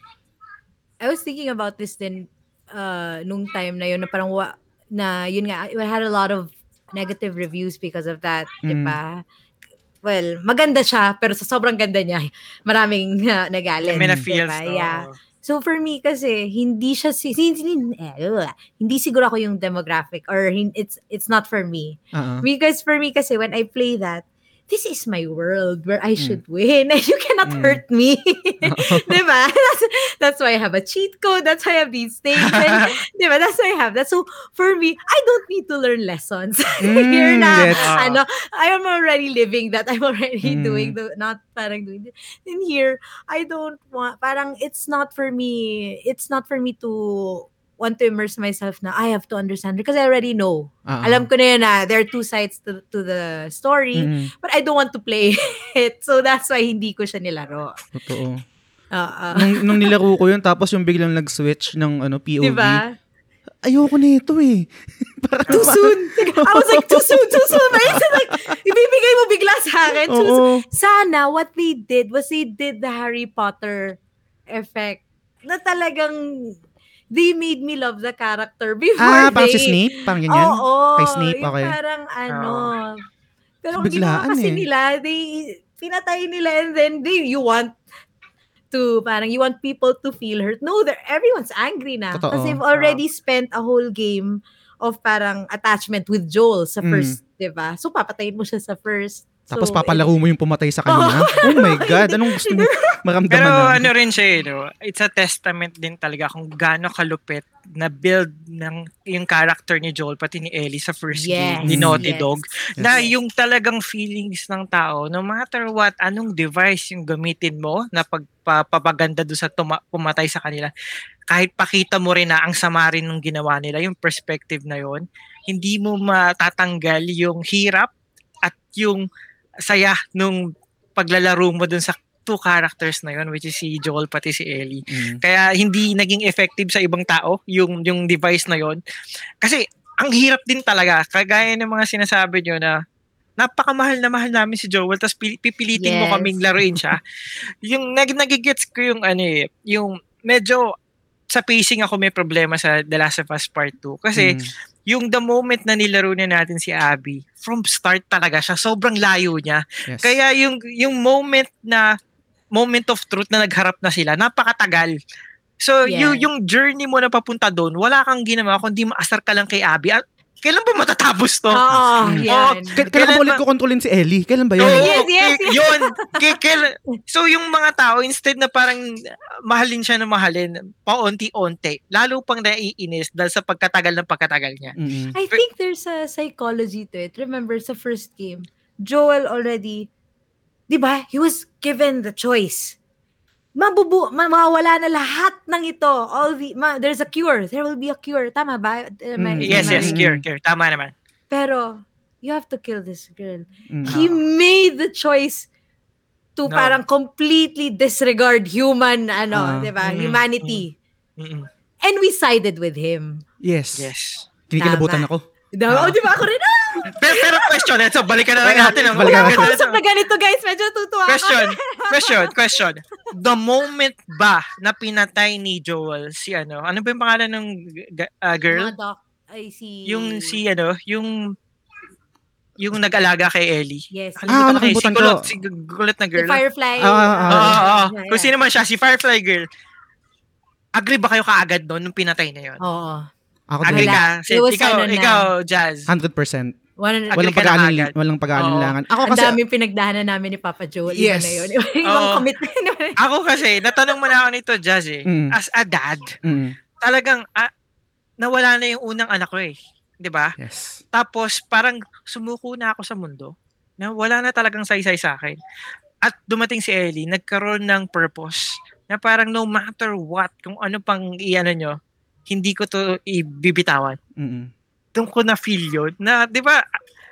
I was thinking about this din uh, nung time na yun na parang wa, na yun nga, I had a lot of negative reviews because of that, di Mm. ba? Well, maganda siya, pero sa sobrang ganda niya, maraming uh, nagalit. May na di feels. ba? no? Yeah. So for me kasi hindi siya si, si, si eh, uh, hindi siguro ako yung demographic or hin- it's it's not for me. Uh-uh. Because for me kasi when I play that, this is my world where I should win and you cannot Mm. hurt me. Diba? That's, that's why I have a cheat code. That's why I have these things. And, diba? That's why I have that. So for me, I don't need to learn lessons. Here Mm, na, gets. ano, I am already living that. I'm already Mm. doing the, not parang doing it. In here, I don't want, parang it's not for me, it's not for me to want to immerse myself na I have to understand because I already know. Uh-uh. Alam ko na yun na there are two sides to, to the story, Mm, but I don't want to play it. So that's why hindi ko siya nilaro. totoo. Uh, nung, nung nilaro ko yun, tapos yung biglang nag-switch ng ano, P O V. diba? Ayoko na ito eh. Parang Too soon. I was like, too soon, too soon. But it's like, ibibigay mo bigla sa akin. Too soon. Oo. Sana, what they did was they did the Harry Potter effect na talagang they made me love the character before Ah, parang they... si Snape? Parang ganyan? Oo. Kay Snape, yung okay. Parang ano. Pero ang Biglaan ginawa kasi eh. nila, they, pinatay nila and then they, you want to, parang you want people to feel hurt. No, they're, everyone's angry na. Totoo. Kasi they've already spent a whole game of parang attachment with Joel sa Mm. first, di ba? So, papatayin mo siya sa first. Tapos So, papalaro mo yung pumatay sa kanya. Oh my God, anong gusto mo maramdaman Pero na? ano rin siya, eh, no? It's a testament din talaga kung gaano kalupit na build ng yung character ni Joel pati ni Ellie sa first Yes. game ni Naughty Yes. Dog. Na yung talagang feelings ng tao, no matter what, anong device yung gamitin mo na pagpapaganda doon sa tuma- pumatay sa kanila, kahit pakita mo rin na ang sama rin ng ginawa nila, yung perspective na yon, hindi mo matatanggal yung hirap at yung saya nung paglalaro mo dun sa two characters na yun, which is si Joel pati si Ellie. Mm. Kaya hindi naging effective sa ibang tao yung yung device na yun. Kasi ang hirap din talaga. Kagaya ng mga sinasabi nyo na napakamahal na mahal namin si Joel tapos pipilitin mo Yes. kaming laruin siya. Yung nag nagigets ko yung ano eh, yung medyo sa pacing ako may problema sa The Last of Us Part two. Kasi Mm. yung the moment na nilaro na natin si Abby, from start talaga siya, sobrang layo niya. Yes. Kaya yung yung moment na moment of truth na nagharap na sila, napakatagal. So, Yes. yung, yung journey mo na papunta doon, wala kang ginawa kundi maasar ka lang kay Abby. At kailan ba matatapos to? Oo, Mm. yan. K- kailan ba ulit ko kontrolin si Ellie? Kailan ba yun? Oo, Yes, yes, k- yun. K- kailan- so, yung mga tao, instead na parang mahalin siya na mahalin, paunti-unti, lalo pang naiinis dahil sa pagkatagal ng pagkatagal niya. Mm-mm. I think there's a psychology to it. Remember, sa first game, Joel already, di ba, he was given the choice. Mabubu, ma- mawawala na lahat ng ito. All the, ma- there's a cure. There will be a cure. Tama ba? Am I- Mm. Yes, am I yes, right? Kier, Kier. Tama naman. Pero, you have to kill this girl. Mm. He made the choice to No. parang completely disregard human, ano, Ah. di ba? Mm, Humanity. Mm-mm. And we sided with him. Yes. Yes. Kinikilabutan Tama. ako. Diba? Oh, di ba ako rin? Ah! Pero, pero question, ito, balikan na lang natin. ang- Balikan natin. Kausap na ganito, guys. Medyo tutuwa ako. Question, question, question. The moment ba na pinatay ni Joel si ano, ano ba yung pangalan ng g- uh, girl? Mga doc, ay si... Yung si ano, yung yung nag-alaga kay Ellie. Yes. Ah, Kalimutan ko na eh, si nakalimutan ko. kulot, si gu- kulot na Si girl. Firefly. Ah, ah, Oo, ah. oo, oo. yeah, Kung yeah. sino man siya, si Firefly girl. Agree ba kayo kaagad noon nung pinatay na yun? Oo. Ako Agree din. Wala. ka? Si, It was ikaw, ano na. ikaw, Jazz. one hundred percent. One, Agree Walang ka na pag-aalinlan. agad. Walang pag-aalinlangan. Ako ang kasi, daming pinagdahanan namin ni Papa Joel. Iba Yes. na yun. Ibang Oo. commitment. Ako kasi, natanong mo na ako nito, Jazz eh. Mm. As a dad, mm, talagang ah, nawala na yung unang anak ko eh. 'Di ba? yes. Tapos parang sumuko na ako sa mundo. Na wala na talagang saysay sa akin. At dumating si Ellie, nagkaroon ng purpose. Na parang no matter what, kung ano pang iano nyo, hindi ko to ibibitawan. Mm-mm. Doon ko na feel yun. Na, 'di ba?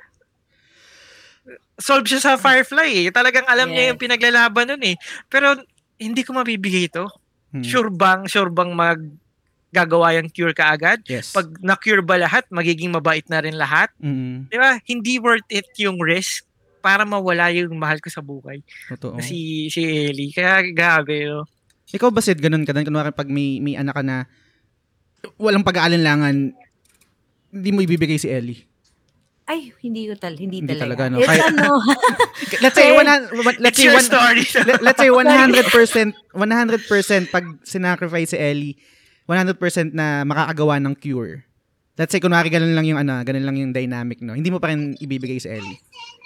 Solve siya sa Firefly eh. Talagang alam niya Yes. yung pinaglalaban nun eh. Pero hindi ko mabibigay ito. Mm. Sure bang, sure bang mag gagawa yung cure kaagad? Yes. Pag na-cure ba lahat, magiging mabait na rin lahat? Mm-mm. Di ba? Hindi worth it yung risk para mawala yung mahal ko sa buhay. Totoo. Na si, si Ellie. Kaya grabe. No? Ikaw ba, Sid, ganun ka din? Kunwari pag may, may anak ka na walang pag-aalinlangan, hindi mo ibibigay si Ellie. Ay, hindi ko tal, hindi, Hindi talaga. talaga, no? It's Kahit- ano, Let's say, Eh, one, let's It's say, your one, story. let- let's say one hundred percent, one hundred percent pag sinacrifice si Ellie, one hundred percent na makakagawa ng cure. Let's say, kunwari, ganun lang yung, ano, ganun lang yung dynamic, no? Hindi mo pa rin ibibigay si Ellie.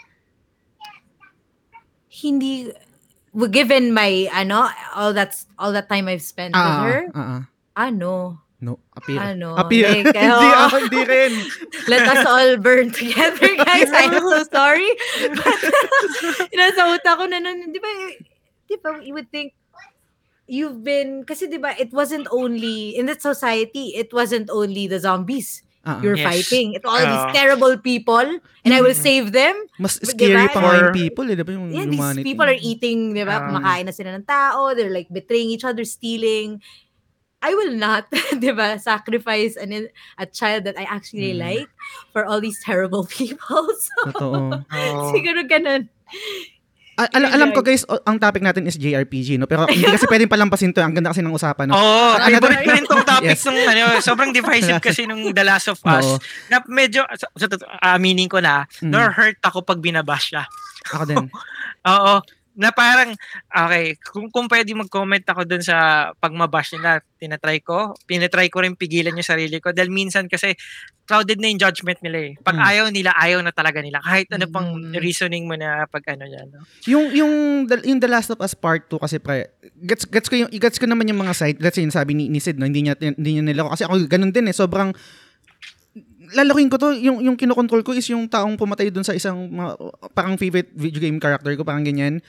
hindi, well, given my, ano, all that's, all that time I've spent with Ah, her, ah, ah. ano, No, appear. Ano, Appear. like, hindi, oh. ako, hindi rin. let us all burn together, guys. I'm so sorry. But, nasa utak ko na nun, di ba, di ba, you would think, you've been, kasi di ba, it wasn't only, in that society, it wasn't only the zombies Ah, ah. you're Yes. fighting. It's all these Ah. terrible people, and I will save them. Mas Di scary ba? pa nga yung Or- people, eh, di ba yung Yeah, these humanity? people are eating, di ba? Ah. Kumakain na sila ng tao. They're like betraying each other, stealing. I will not, di ba, sacrifice an, a child that I actually Mm. like for all these terrible people. So, Totoo. Oo. siguro ganun. A- al- alam ko guys, o- ang topic natin is J R P G, no? Pero hindi kasi pwedeng palampasin to. Ang ganda kasi ng usapan, no? Oo, Ano- favorite ko rin tong topic Yes. nung ano, sobrang divisive kasi nung The Last of Us. Oo. Na medyo, sa, sa, aminin ko na, Mm. na-hurt ako pag binabash siya. Ako din. Oo. Na parang, okay, kung, kung pwede mag-comment ako dun sa pagmabash nila, tinatry ko, pinatry ko rin pigilan yung sarili ko. Dahil minsan kasi, clouded na yung judgment nila eh. Pag Mm. ayaw nila, ayaw na talaga nila. Kahit ano pang Mm. reasoning mo na pag ano yan. No? Yung yung the, yung The Last of Us Part two kasi pre, gets gets ko yung gets ko naman yung mga side. Let's say yung sabi ni, ni Sid, no, hindi niya hindi niya nilaro kasi ako ganun din eh. Sobrang lalaking ko to, yung yung kinokontrol ko is yung taong pumatay dun sa isang mga, parang favorite video game character ko, parang ganyan.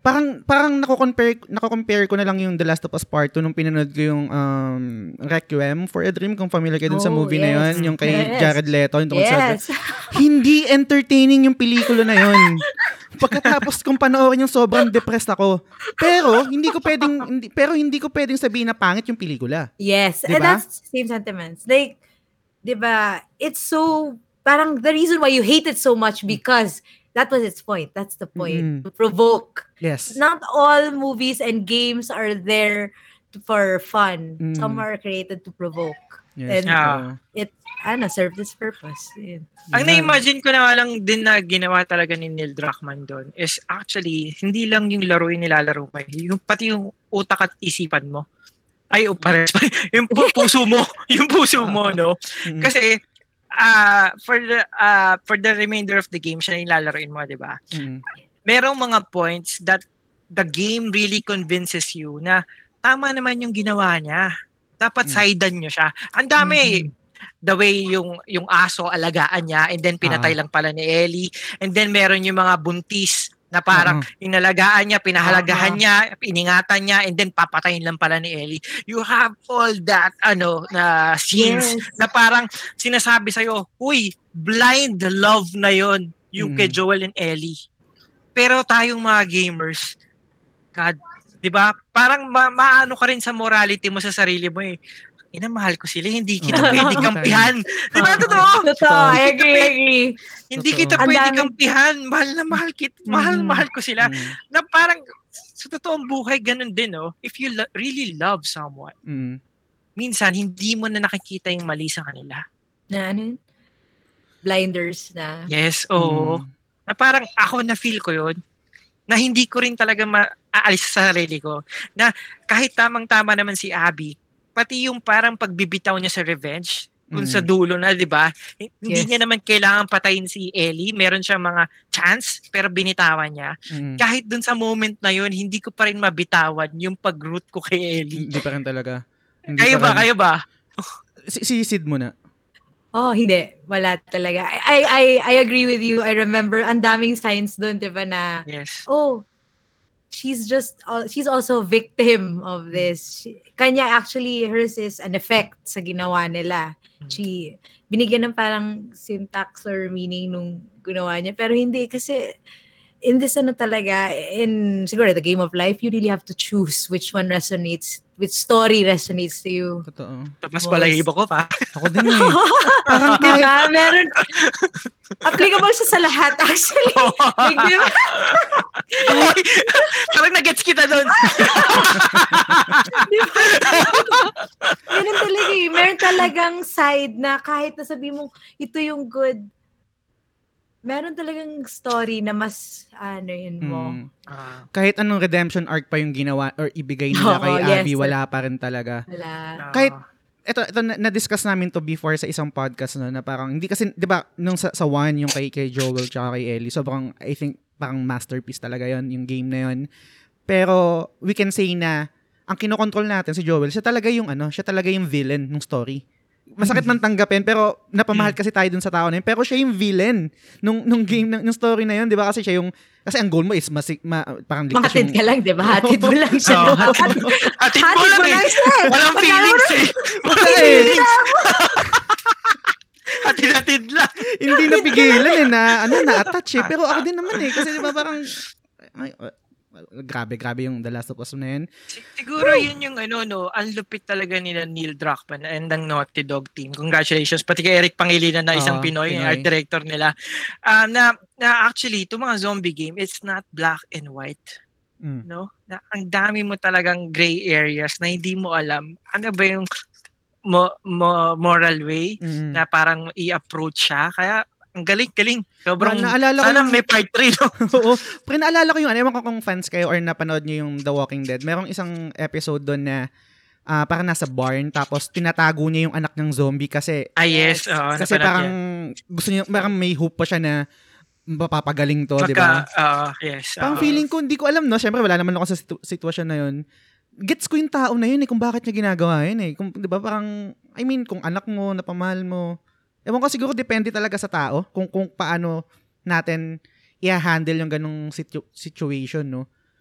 parang parang nako-compare nako-compare ko na lang yung The Last of Us Part two nung pinanood ko yung um, Requiem for a Dream, kung familiar kayo dun sa Oh, movie na yes. yun, yung kay Yes. Jared Leto, yung tungkol sa Yes. hindi entertaining yung pelikula na yun. Pagkatapos kong panoorin yung sobrang depressed ako. Pero hindi ko pwedeng hindi, pero hindi ko pwedeng sabihin na pangit yung pelikula. Yes. Diba? And that's same sentiments. Like, diba, it's so, parang the reason why you hate it so much because that was its point. That's the point. Mm. To provoke. Yes. Not all movies and games are there to- for fun. Mm. Some are created to provoke. Yes. And Ah. it, ano, serve this purpose. Yun. Ang Yan. na-imagine ko na nga lang din na ginawa talaga ni Neil Druckmann doon is actually, hindi lang yung laro yung nilalaro mo. Yung, pati yung utak at isipan mo. Ay, oh, pares. Yung pu- puso mo. Yung puso mo, no? Mm. Kasi, ah for the uh, for the remainder of the game, siya yung lalaroin mo, di ba? Mm. Merong mga points that the game really convinces you na tama naman yung ginawa niya. Dapat Mm. sidean nyo siya. Ang dami. The way yung yung aso alagaan niya and then pinatay Ah. lang pala ni Ellie. And then meron yung mga buntis na parang Oo. inalagaan niya, pinahalagahan Ah. niya, iningatan niya, and then papatayin lang pala ni Ellie. You have all that ano na scenes Yes. na parang sinasabi sa'yo, huy, blind love na yon yung Mm. kay Joel and Ellie. Pero tayong mga gamers, God, di ba? Parang ma- maano ka rin sa morality mo sa sarili mo eh. Ina, mahal ko sila, hindi kita Oo. pwede kampihan. Di ba? Oo. Totoo? Totoo. I agree, I agree. Hindi Totoo. kita Ang pwede dami- kampihan. Mahal na mahal kita. Mahal na Mm. mahal ko sila. Mm. Na parang sa totoong buhay, ganun din, no? If you lo- really love someone, Mm. minsan hindi mo na nakikita yung mali sa kanila. Na ano yun? Blinders na. Yes, oo. Mm. Na parang ako na feel ko yun. Na hindi ko rin talaga maaalis sa sarili ko. Na kahit tamang-tama naman si Abby, pati yung parang pagbibitaw niya sa revenge, kung Mm. sa dulo na, di ba? Hindi Yes. niya naman kailangan patayin si Ellie. Meron siyang mga chance, pero binitawan niya. Mm. Kahit dun sa moment na yun, hindi ko pa rin mabitawan yung pag-root ko kay Ellie. Hindi pa rin talaga. Hindi Kayo pa ba? rin. Kayo ba? Si, si Sid muna. Oh, hindi. Wala talaga. I, I, I, I agree with you. I remember, ang daming signs doon, di ba, na, Yes. oh, she's just, al- she's also a victim of this. She, kanya actually, hers is an effect sa ginawa nila. She, binigyan ng parang syntax or meaning nung ginawa niya. Pero hindi, kasi, in this ano talaga, in, siguro, the game of life, you really have to choose which one resonates, which story resonates to you. Totoo. Mas Boss. balahibo ko pa. Ako din eh. Parang kahit, Diba? Meron, applicable siya sa lahat, actually. Like, diba? Parang nag-gets kita doon. Ganun talaga eh. Meron talagang side na kahit nasabi mo, ito yung good, meron talagang story na mas, ano yun mo. mm, Ah, kahit anong redemption arc pa yung ginawa or ibigay nila Oo, kay yes, Abby, sir. wala pa rin talaga. Wala. Kahit, ito, ito na- na-discuss namin to before sa isang podcast no, na parang, hindi kasi, di ba, nung sa, sa one, yung kay, kay Joel tsaka kay Ellie, sobrang, I think, parang masterpiece talaga yon yung game na yon. Pero, we can say na, ang kinokontrol natin si Joel, siya talaga yung, ano, siya talaga yung villain ng story. Masakit man tanggapin, pero napamahal kasi tayo dun sa tao na yun. Pero siya yung villain nung, nung game, nung, nung story na yun, di ba? Kasi siya yung, kasi ang goal mo is, mas, ma, parang ligtas Makatid yung, ka lang, di ba? Hatid mo lang siya. Oo, no? hatid mo. Hatid mo Hatid lang mo eh. lang siya. Walang Pagka- feelings eh. Walang Eh. feelings. Hatid-hatid lang. hindi napigilan eh, na, ano, na-attach eh. Pero ako din naman eh, kasi di ba parang, ay, uh, grabe, grabe yung The Last of Us na yun. Siguro yun yung ano, no, ang lupit talaga nila Neil Druckmann and ang Naughty Dog team. Congratulations. Pati kay Eric Pangilinan na isang Oo, Pinoy, yung Pinoy. art director nila. Um, na, na actually, itong mga zombie game, it's not black and white. Mm. No? Na, ang dami mo talagang gray areas na hindi mo alam ano ba yung mo, mo, moral way Mm. na parang i-approach siya. Kaya, ang galing-galing. Sobrang, Na- naalala ko sana yung- may part three, no? Oo. Pero naalala ko yung, ano, ewan ko kung fans kayo or napanood nyo yung The Walking Dead. Merong isang episode doon na ah, parang nasa barn tapos tinatago niya yung anak ng zombie kasi Ah, yes. Oo, kasi napanood parang yan. gusto niya, parang may hope pa siya na mapapagaling to, di ba? Pagka, oo, yes. Parang oo. feeling ko, hindi ko alam, no? Siyempre, wala naman ako sa situ- sitwasyon na yun. Gets ko yung tao na yun eh, kung bakit niya ginagawa yun eh. Kung, di ba, parang, I mean, kung anak mo, napamahal mo, ewan ko siguro, depende talaga sa tao, kung, kung paano natin i-handle yung ganong situ- situation, no?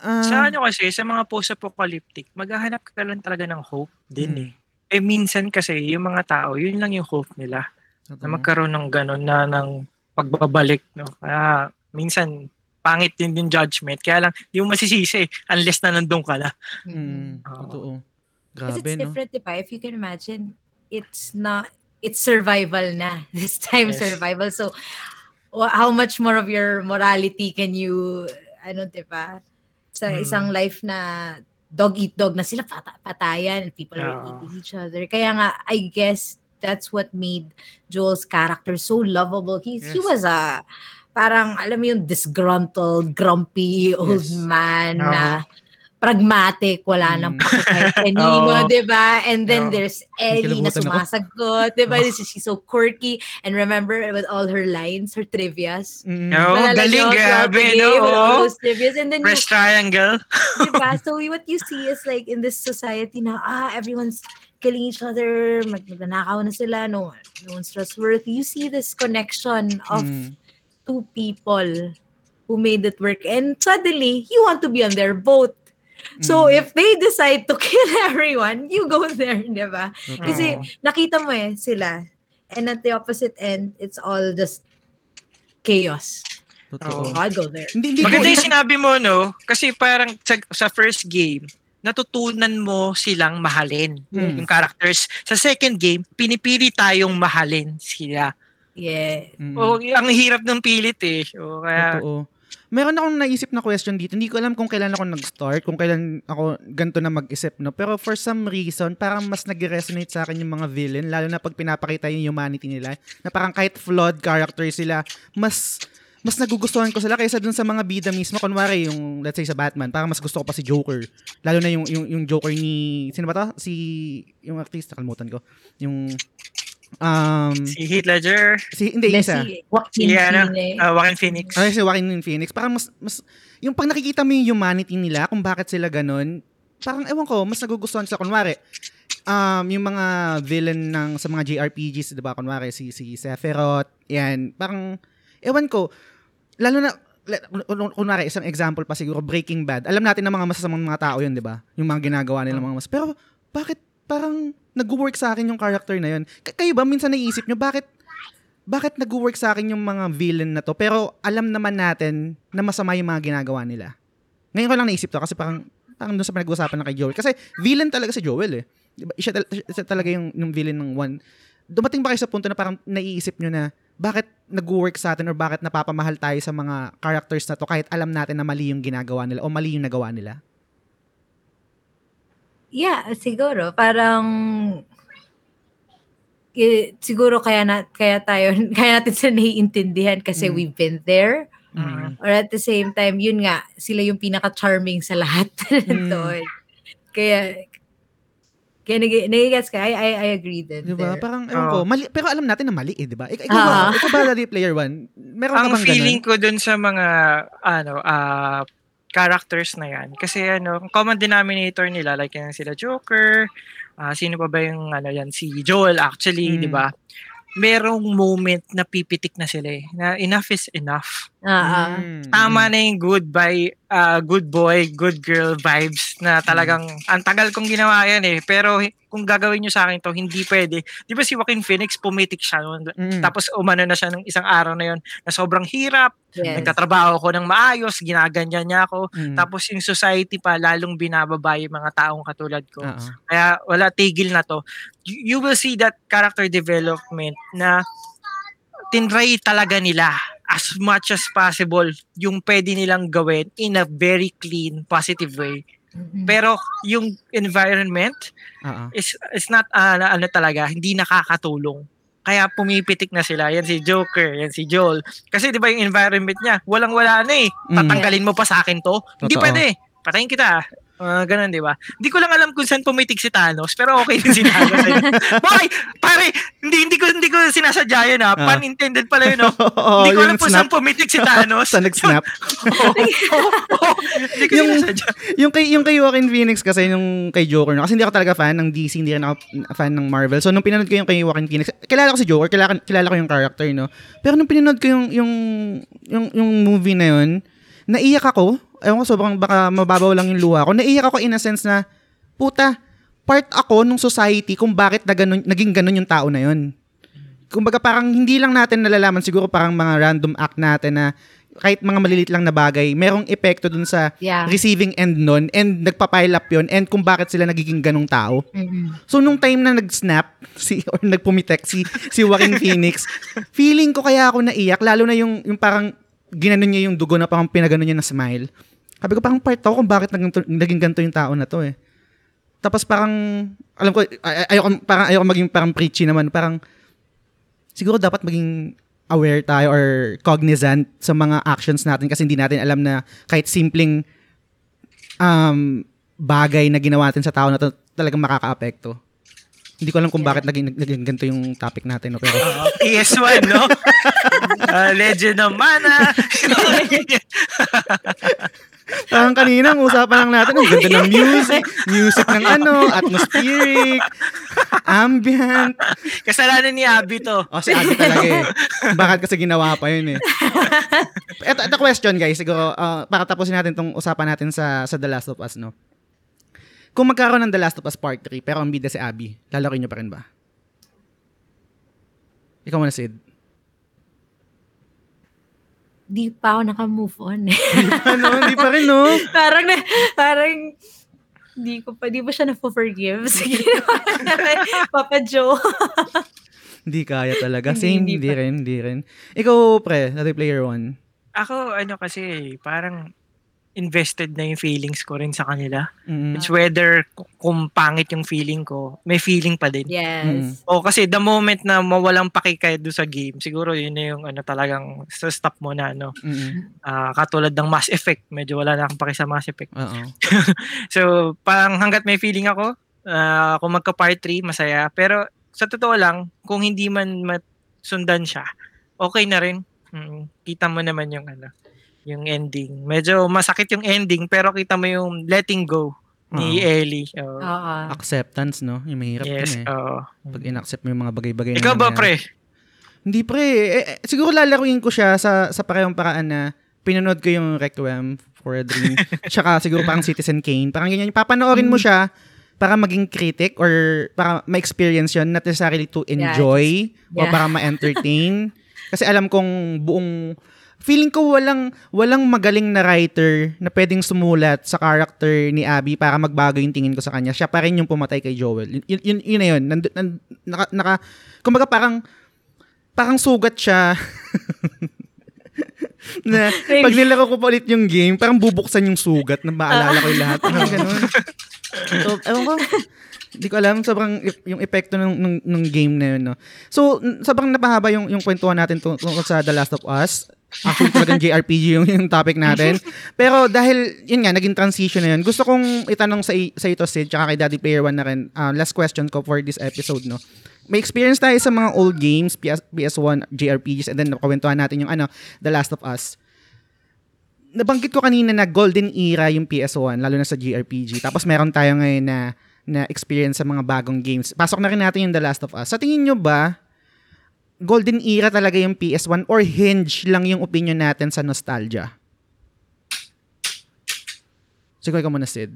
Ah, Sa ano kasi, sa mga post-apocalyptic, maghahanap ka lang talaga ng hope din Hmm. eh. Eh minsan kasi, yung mga tao, yun lang yung hope nila. Na totoo. magkaroon ng gano'n na ng pagbabalik. No? Kaya minsan, pangit din yung judgment. Kaya lang, di mo masisisi unless na nandun ka na. Mm, Oo. totoo. Because Grabe, it's no? different, diba? If you can imagine, it's not, it's survival na. This time, Yes. survival. So, wa- how much more of your morality can you, ano, diba? Sa Mm. isang life na dog eat dog na sila pata- patayan, people are Oo. eating each other. Kaya nga, I guess, that's what made Joel's character so lovable. He, he Yes. was a, parang, alam mo yung disgruntled, grumpy old Yes. man Oo. na pragmatic, wala nang Mm. pake kahit kanino, Oo. di ba? And then Oo. there's Ellie na Nakikilabutan ako. sumasagot, di ba? She's so quirky. And remember, with all her lines, her trivias. Mm. Oo, Malalagyan galing, ko throughout the grabe, game no? with all Oo. those trivias. And then, Fresh triangle. di ba? So what you see is like in this society na, ah, everyone's killing each other, mag- magnanakaw na sila, no, no one's trustworthy. You see this connection of Mm. two people who made it work. And suddenly, you want to be on their boat. So, Mm. if they decide to kill everyone, you go there, di ba? Totoo. Kasi nakita mo eh, sila. And at the opposite end, it's all just chaos. Totoo. Oo. So, I'd go there. Hindi, hindi ko, Maganda yung hindi- sinabi mo, no? Kasi parang sa, sa first game, natutunan mo silang mahalin. Mm. Yung characters. Sa second game, pinipili tayong mahalin sila. Yeah. Mm. O, ang hirap ng pilit eh. O, kaya, Totoo. Meron akong naisip na question dito. Hindi ko alam kung kailan ako nag-start, kung kailan ako ganito na mag-isip, no? Pero for some reason, parang mas nag-resonate sa akin yung mga villain, lalo na pag pinapakita yung humanity nila, na parang kahit flawed character sila, mas mas nagugustuhan ko sila kaysa dun sa mga bida mismo. Kunwari, yung, let's say sa Batman, parang mas gusto ko pa si Joker. Lalo na yung, yung, yung Joker ni, sino ba to? Si, yung artista, kalmutan ko. Yung, um, si Heath Ledger, si, hindi, isa. Si Joaquin si ano, Phoenix. uh, Joaquin Phoenix. Ay, si Joaquin Phoenix, parang mas, mas, yung pag nakikita mo yung humanity nila, kung bakit sila ganun, parang ewan ko, mas nagugustuhan sa kunwari, um, yung mga villain ng, sa mga J R P Gs, diba, kunwari, si, si Sephiroth, yan, parang, ewan ko, lalo na, le- kun- kunwari, isang example pa siguro, Breaking Bad, alam natin na mga masasamang mga tao yun, diba, yung mga ginagawa nila mga mas, pero, bakit, parang, nag-work sa akin yung character na yun? K- kayo ba, minsan naiisip nyo, bakit, bakit nag-work sa akin yung mga villain na to pero alam naman natin na masama yung mga ginagawa nila. Ngayon ko lang naisip to kasi parang parang doon sa pinag-uusapan na kay Joel. Kasi villain talaga si Joel eh. Diba? Siya, tal- siya talaga yung, yung villain ng one. Dumating ba kayo sa punto na parang naiisip nyo na bakit nag-work sa atin or bakit napapamahal tayo sa mga characters na to kahit alam natin na mali yung ginagawa nila o mali yung nagawa nila? Yeah, siguro. Parang, eh, siguro kaya na kaya tayo kaya natin sila naiintindihan kasi Mm. we've been there, Mm. or at the same time yun nga sila yung pinaka-charming sa lahat Mm. doon. Kaya kaya nag nagigets ka, I, I, I agree din Diba? there. Parang, ewan Oo. ko, mali, pero alam natin na mali eh, diba? Ik- ikaw ba, Ah. ikaw ba Ready Player One? Meron ka Ang bang feeling ganun? ko dun sa mga ano ah characters na yan kasi ano common denominator nila like yan sila Joker, ah sino pa ba yung ano yan si Joel actually, Mm. di ba? Merong moment na pipitik na sila eh, na enough is enough. Ah, ah. Mm, Tama mm. na yung good bye, ah, good boy, good girl vibes na talagang ang tagal kong ginawa yan eh. Pero hi- kung gagawin nyo sa akin to, hindi pwede. Di ba si Joaquin Phoenix pumitik siya noon? Mm. Tapos umano na siya ng isang araw na yon na sobrang hirap. Yes. Nagtatrabaho ko ng maayos, ginaganyan niya ako. Mm. Tapos yung society pa, lalong binababa yung mga taong katulad ko. Oo. Kaya wala tigil na to. You, you will see that character development na tinry talaga nila as much as possible yung pwede nilang gawin in a very clean, positive way. Mhm. Pero yung environment Oo. is is not uh, na- ano talaga, hindi nakakatulong. Kaya pumipitik na sila. Yan si Joker, yan si Joel. Kasi 'di ba yung environment niya, walang-wala na eh. Mm. Tatanggalin mo pa sa akin 'to? Hindi Totoo. pwede. Patayin kita. Ah, ganun, 'di ba? Hindi ko lang alam kung saan pumitik si Thanos, pero okay din si Thanos. Boy, pare, hindi hindi ko hindi ko sinasadya yun ah. Ah. Pun intended pala yun, no? Oo, Hindi ko alam yung kung snap. saan pumitik si Thanos. Sa nag-snap. Hindi ko Yung- sinasadya. yung kay yung kay Joaquin Phoenix kasi yung kay Joker no? Kasi hindi ako talaga fan ng D C, hindi rin ako fan ng Marvel. So nung pinanood ko yung kay Joaquin Phoenix, kilala ko si Joker, kilala, kilala ko yung character no. Pero nung pinanood ko yung yung yung, yung movie na yun, naiyak ako. Ewan ko, sobrang baka mababaw lang yung luha ko. Naiyak ako in a sense na, puta, part ako nung society kung bakit na ganun, naging ganun yung tao na yun. Kumbaga parang hindi lang natin nalalaman, siguro parang mga random act natin na kahit mga maliliit lang na bagay, merong epekto dun sa Yeah. receiving end nun and nagpa-pile up yun and kung bakit sila nagiging ganung tao. Mm-mm. So nung time na nag-snap si or nagpumitek si si Joaquin Phoenix, feeling ko kaya ako naiyak lalo na yung yung parang ginanon niya yung dugo na parang pinaganon niya na smile. Sabi ko parang part ako kung bakit naging, naging ganito yung tao na to eh. Tapos parang alam ko ay, ayoko parang ayoko maging parang preachy naman, parang siguro dapat maging aware tayo or cognizant sa mga actions natin kasi hindi natin alam na kahit simpleng um, bagay na ginawa natin sa tao na to talagang makaka-apekto. Hindi ko alam kung Yeah. bakit naging, naging ganito yung topic natin. No? Pero, Uh, P S one, no? Uh, Legend of Mana. parang kanina, ang usapan lang natin, ang ganda ng music, music ng ano, atmospheric, ambient. Kasalanan ni Abby to. O, si Abby talaga eh. Bakit kasi ginawa pa yun eh. Ito, ito question guys, siguro, uh, para tapusin natin tong usapan natin sa sa The Last of Us, no? Kung magkaroon ng The Last of Us Part three, pero ang bida si Abby, lalaroin nyo pa rin ba? Ikaw muna, Sid. Di pa ako naka-move on. ano, hindi pa rin, no? parang, na, parang, di ko pa, di ba siya na-forgive? Sige na, Papa Joe. Hindi kaya talaga. Hindi, Same, hindi hindi pa. rin, hindi rin. Ikaw, pre, Ready Player One. Ako, ano kasi, parang invested na yung feelings ko rin sa kanila. Mm. It's whether k- kung pangit yung feeling ko, may feeling pa din. Yes. O kasi the moment na mawalang pakikay doon sa game, siguro yun na yung ano talagang sa stop mo na ano. Mm. Ah, katulad ng Mass Effect, medyo wala na akong paki sa Mass Effect. Oo. So, parang hanggat may feeling ako, ah, kung magka part three, masaya. Pero sa totoo lang, kung hindi man sundan siya, okay na rin. Mm, kita mo naman yung ano, yung ending. Medyo masakit yung ending, pero kita mo yung letting go ni Oo. Ellie. Oo. Oo. Acceptance, no? Yung mahirap Yes, yun eh. oo. Pag in-accept mo yung mga bagay-bagay na Ikaw ba, nangyayari. pre? Hindi, pre. Eh, eh, siguro lalaruin ko siya sa sa parehong paraan na pinanood ko yung Requiem for a Dream. Tsaka siguro parang Citizen Kane. Parang ganyan. Papanoorin mo siya para maging critic or para ma-experience yun, not necessarily to enjoy o Yeah. para ma-entertain. Kasi alam kong buong feeling ko walang walang magaling na writer na pwedeng sumulat sa character ni Abby para magbago yung tingin ko sa kanya. Siya pa rin yung pumatay kay Joel. Yun, yun, yun, yun na yun. Nand, nand, naka, naka, kumbaga parang parang sugat siya. na pag nilaro ko pa ulit yung game, parang bubuksan yung sugat na maalala ko yung lahat. Parang ganun. So, ewan ko. Hindi ko alam, sobrang ep- yung epekto ng, ng, ng game na yun. No? So, n- sobrang napahaba yung, yung kwentuhan natin tung- tungkol sa The Last of Us. Actually, talagang J R P G yung, yung topic natin. Pero dahil, yun nga, naging transition na yun, gusto kong itanong sa, i- sa ito, Sid, tsaka kay Daddy Player One na rin, uh, last question ko for this episode, no? May experience tayo sa mga old games, P S, P S one, J R P Gs, and then nakawentuhan natin yung ano, The Last of Us. Nabanggit ko kanina na golden era yung P S one, lalo na sa J R P G. Tapos meron tayo ngayon na na experience sa mga bagong games. Pasok na rin natin yung The Last of Us. Sa tingin nyo ba, golden era talaga yung P S one or hinge lang yung opinion natin sa nostalgia? Siguro ikaw muna, Sid.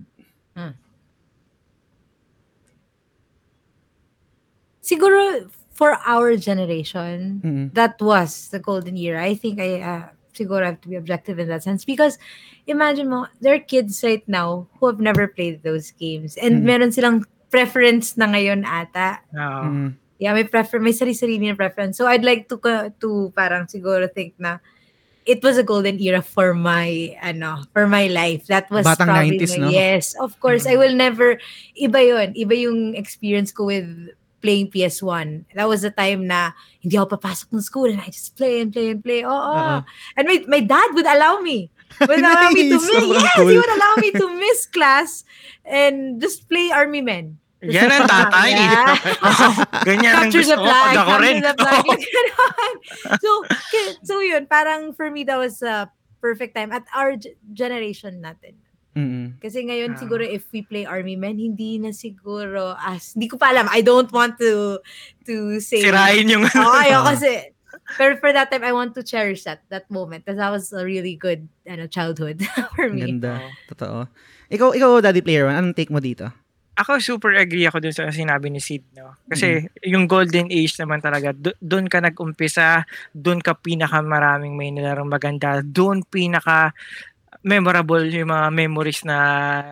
Siguro, for our generation, Mhm. that was the golden era. I think I uh, siguro have to be objective in that sense because imagine mo, there are kids right now who have never played those games and Mhm. meron silang preference na ngayon ata. Oo. Mm. Yeah, may prefer may sarili-sarili na preference. So I'd like to ka- to parang siguro think na it was a golden era for my ano, for my life. That was Batang probably nineties, my- no? Yes, of course. I will never iba 'yon. Iba yung experience ko with playing P S one. That was the time na hindi ako papasok ng school and I just play and play and play. Oo. Oo. And my, my dad would allow me. Would allow me to Nice. miss. Sobrang Yes, cool. he would allow me to miss class and just play Army Men. Yan ang tatay. Yeah. Oo, ganyan ang Capture gusto the ko. flag. Pag ako rin. Capture the flag. Oo. Ganon. so, k- so yun, parang for me, that was a perfect time at our g- generation natin. Mm-mm. Kasi ngayon, Ah. siguro, if we play Army Men, hindi na siguro as, hindi ko pa alam. I don't want to to say. Sirain yung... Oo, ayaw Ah. kasi, Pero for that time, I want to cherish that that moment because that was a really good ano, childhood for Ang me. ganda. Oo. Totoo. Ikaw, ikaw, Daddy Player One, anong take mo dito? Ako super agree ako dun sa sinabi ni Sid, no? Kasi yung golden age naman talaga, do- doon ka nag-umpisa, doon ka pinaka maraming may nilarong maganda, doon pinaka memorable yung mga memories na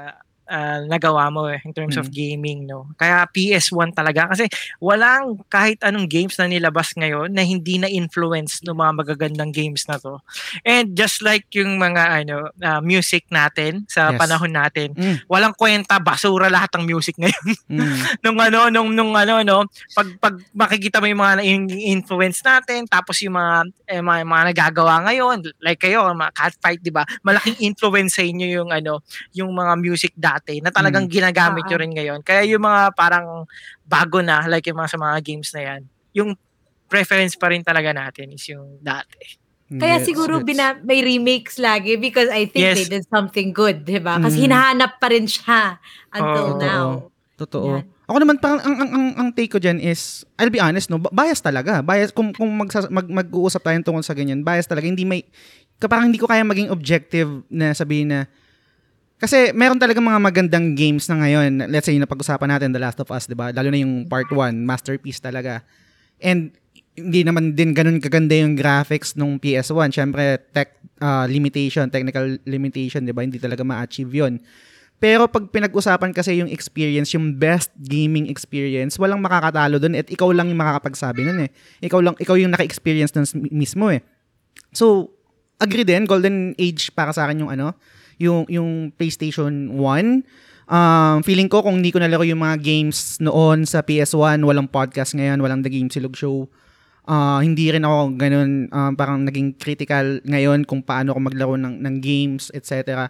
ah, nagawa mo eh, in terms of Mm. gaming, no? Kaya P S one talaga kasi walang kahit anong games na nilabas ngayon na hindi na influence ng mga magagandang games na to. And just like yung mga ano ah, music natin sa Yes. panahon natin, Mm. walang kwenta, basura lahat ng music ngayon. Mm. nung ano nung nung ano no pag pag makikita mo yung mga na- influence natin tapos yung mga eh, mga, mga nagagawa ngayon like kayo mga Catfight, di ba, malaking influence sa inyo yung ano yung mga music dati na talagang ginagamit nyo Oo. rin ngayon, kaya yung mga parang bago na like yung mga sa mga games na yan, yung preference pa rin talaga natin is yung dati. Kaya Gets, siguro gets. bina- may remakes lagi because I think Yes. they did something good, di ba? Kasi Mm. hinahanap pa rin siya until Oo. now. Totoo. Yan. Ako naman parang ang, ang, ang, ang take ko dyan is, I'll be honest, no, ba- bias talaga. Bias, kung, kung magsa, mag, mag-uusap tayo tungkol sa ganyan, bias talaga. Hindi may, ka- parang hindi ko kaya maging objective na sabihin na, kasi meron talaga mga magandang games na ngayon. Let's say, napag-usapan natin The Last of Us, di ba? Lalo na yung part one, masterpiece talaga. And, hindi naman din ganun kaganda yung graphics nung P S one. Siyempre, tech uh, limitation, technical limitation, di ba? Hindi talaga ma-achieve yun. Pero pag pinag-usapan kasi yung experience, yung best gaming experience, walang makakatalo doon at ikaw lang yung makakapagsabi nun eh. Ikaw lang, ikaw yung naka-experience nun mismo eh. So, agree din, golden age para sa akin yung ano, yung yung PlayStation one. Um, feeling ko kung hindi ko nalaro yung mga games noon sa P S one, walang podcast ngayon, walang The Game Silog Show. Uh, hindi rin ako ganun, um, parang naging critical ngayon kung paano ako maglaro ng, ng games, et cetera.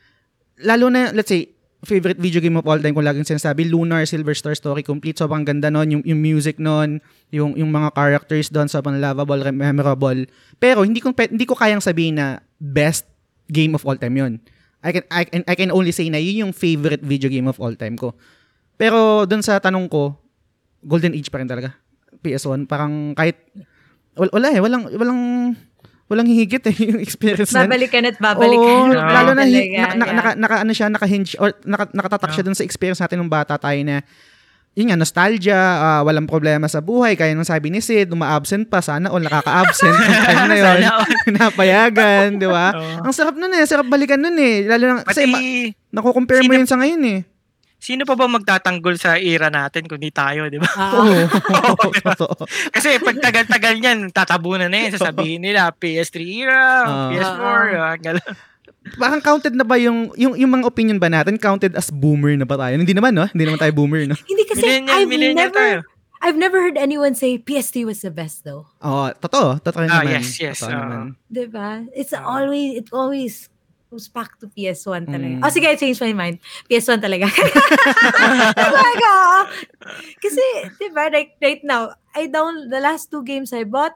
Lalo na, let's say, favorite video game of all time ko laging sinasabi, Lunar Silver Star Story Complete. Sobrang ganda nun, yung, yung music nun, yung, yung mga characters doon, sobrang lovable, memorable. Pero hindi ko, hindi ko kayang sabihin na best game of all time yun. I can, I can, I can only say na yun yung favorite video game of all time ko. Pero doon sa tanong ko, golden age pa rin talaga. P S one, parang kahit, wala, wala eh, walang, walang, walang hihigit eh, yung experience na. Babalikan at babalikan. Oo, lalo na, hi- Talaga, naka, naka, yeah. naka, naka, ano siya, naka-hinge, or naka, nakatatak siya dun sa experience natin nung bata tayo na, yun nga, nostalgia, ah, walang problema sa buhay, kaya nung sabi ni Sid, uma-absent pa, sana all nakaka-absent. Yung time na yun, Sana all. napayagan, di ba? Oo. Ang sarap nun eh, sarap balikan nun eh. Lalo na, kasi Pati, ma- nakukompare mo sino- yun sa ngayon eh. sino pa ba magtatanggol sa era natin kundi tayo, di ba? Ah, Totoo. Kasi pag tagal-tagal niyan, tatabunan na yan. Sasabihin nila, P S three era, Ah. P S four, ah, gano'n. Parang counted na ba yung, yung, yung mga opinion ba natin, counted as boomer na ba tayo? Hindi naman, no? Hindi naman tayo boomer, no? hindi kasi Millennial, I've millennial never tayo. I've never heard anyone say P S three was the best though. Oo, totoo. Totoo Ah, naman. yes, yes, Totoo oo. naman. Diba? It's Ah. always, it always goes back to P S one talaga. Mm. Oh, sige, I changed my mind. P S one talaga. Talaga. Kasi, diba, like, right now, I down, the last two games I bought,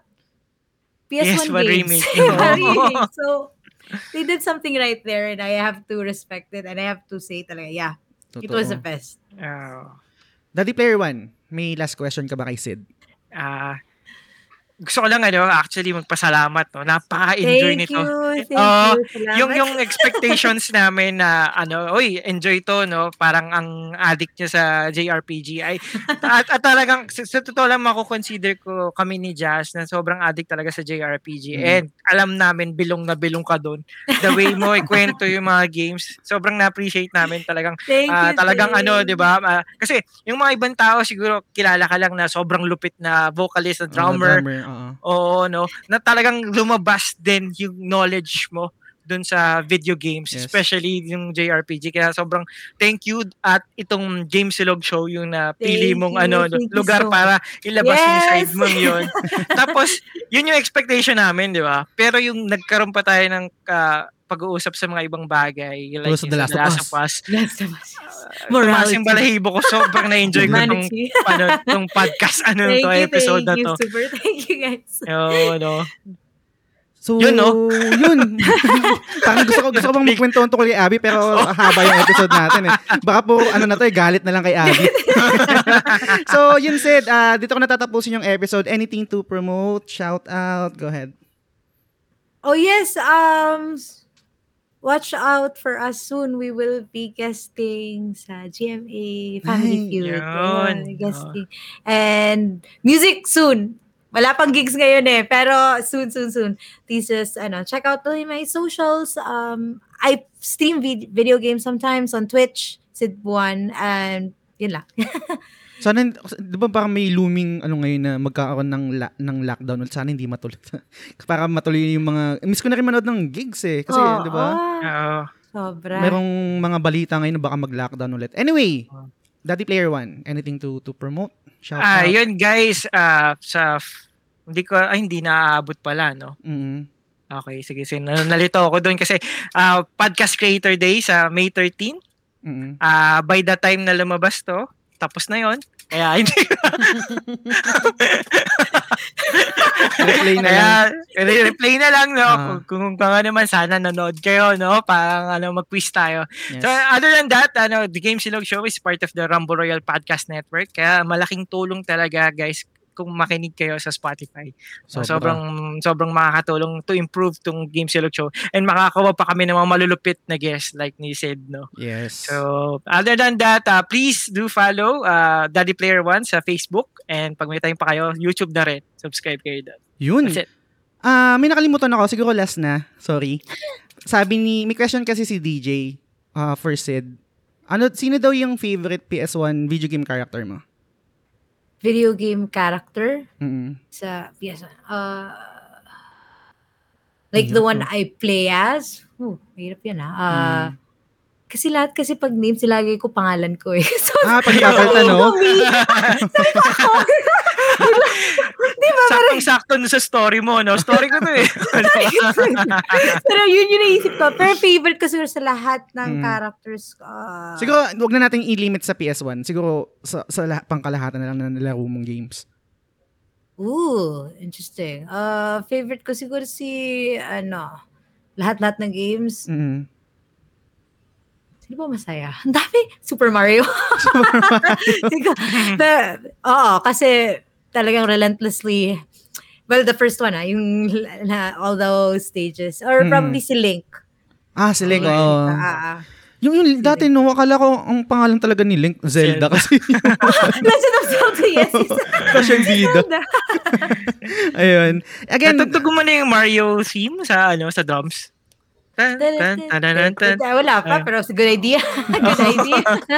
P S one, P S one games. remake. Diba, remake. So, they did something right there and I have to respect it and I have to say talaga, yeah, it Totoo. was the best. Ah, Daddy Player One, may last question ka ba kay Sid? ah, gusto ko lang ano, actually magpasalamat, no. Napaka-enjoy Thank nito. you, thank Oo, you. Salamat. yung yung expectations namin na ano, oy, enjoy to, no. Parang ang addict niya sa J R P G ay at, at talagang sa, sa totoo lang mako-consider ko kami ni Jazz na sobrang addict talaga sa J R P G. Mm. And alam namin bilong na bilong ka doon. The way mo ikwento yung mga games, sobrang na-appreciate namin talagang Thank Ah, you. talagang Dave. ano, 'di ba? Ah, kasi yung mga ibang tao siguro kilala ka lang na sobrang lupit na vocalist, na drummer. Oo, drummer, oo. Oo, no. Na talagang lumabas din yung knowledge mo dun sa video games, Yes. especially yung J R P G. Kaya sobrang thank you at itong Game Silog Show yung napili Thank mong you, ano thank you lugar so para ilabas yung Yes! side mong yun. Tapos yun yung expectation namin, 'di ba? Pero yung nagkaroon pa tayo ng ah, pag-uusap sa mga ibang bagay like Tulad sa yung The sa Last The of Last Us. of Us. Last of Us. Tumaas Morality. yung balahibo ko. Sobrang na-enjoy ko tong, Humanity. ano, tong podcast, ano Thank to, you, episode thank na you. to. Super thank you guys. Oo, no. So, Yun, no? yun. Parang gusto ko, gusto ko bang magkwento tungkol kay Abby, pero haba yung episode natin eh. Baka po, ano na to eh, galit na lang kay Abby. So, yun said, uh, dito ko natatapusin yung episode. Anything to promote, shout out, go ahead. Oh yes, um watch out for us soon. We will be guesting sa G M A Family Ay, Feud. yun. Ayun, guesting. And music soon. Wala pang gigs ngayon eh, pero soon, soon, soon. Please just, ano, check out my socials. Um, I stream vid- video games sometimes on Twitch, Sid Buwan, and yun lang. Sana, di ba parang may looming ano ngayon na magkakaroon ng, la- ng lockdown ulit. Sana hindi matuloy. Para matuloy yung mga, miss ko na rin manood ng gigs eh. Kasi, Oo, di ba? Oo. Sobra. Merong mga balita ngayon na baka mag-lockdown ulit. Anyway, Daddy Player One, anything to to promote? Shout Ah, out. yun guys, ah sa f- hindi ko ay hindi naaabot pala, no. Mm-hmm. Okay, sige, sige. Nal- Nalito ako doon kasi ah, Podcast Creator Day sa May thirteenth. Mm-hmm. Ah, by the time na lumabas to, tapos na 'yon. Kaya hindi Replay na Kaya, lang. re- replay na lang, no? Ah. Kung, kung, kung ano naman, sana nanood kayo, no? Parang, ano, mag-quiz tayo. Yes. So, other than that, ano, the Game Silog Show is part of the Rumble Royal Podcast Network. Kaya, malaking tulong talaga, guys, kung makinig kayo sa Spotify. So, Sobra. sobrang sobrang makakatulong to improve tong Game Silog Show. And makakawa pa kami ng mga malulupit na guests like ni Sid, no? Yes. So, other than that, uh, please do follow uh, Daddy Player One sa Facebook. And pag may time pa kayo, YouTube na rin. Subscribe kayo doon. Yun. That's it. Ah, may nakalimutan ako. Siguro last na. Sorry. Sabi ni, may question kasi si D J uh, for Sid. Ano, sino daw yung favorite P S one video game character mo? Video game character Mm-hmm. sa P S one. Uh, like the one I play as. Oh, hirap yan ah. Uh, Kasi lahat kasi pag name, silagay ko pangalan ko eh. So, Ah, pag-papalta, no? sabi ko ako. Di ba? Saktong-sakto na sa story mo, no? Story ko to eh. Pero yun yung naisip ko. Pero favorite ko siguro sa lahat ng Mm. characters ko. ah, Siguro, wag na natin i-limit sa P S one. Siguro, sa, sa lah- pangkalahatan na lang na nilaro mong games. Ooh, interesting. Uh, favorite ko siguro si, ano, lahat-lahat ng games. Mm-hmm. Sino ba masaya? Ang dami. Super Mario. Siguro, the, oo, kasi talagang relentlessly, well, the first one ah, yung na, all those stages. Or Mm. probably si Link. Ah, si Link. Okay. oo. Ah, ah, ah. Yung, yung dati, no, akala ko ang pangalan talaga ni Link, Zelda. Zelda. Kasi Legend of Zelda, yes. Kasi yung bida. Zelda. Ayun. Again, Natugtog mo na yung Mario theme sa, ano, sa drums. Tan, tan, tananan, tan. Wala pa, pero good idea. Good idea.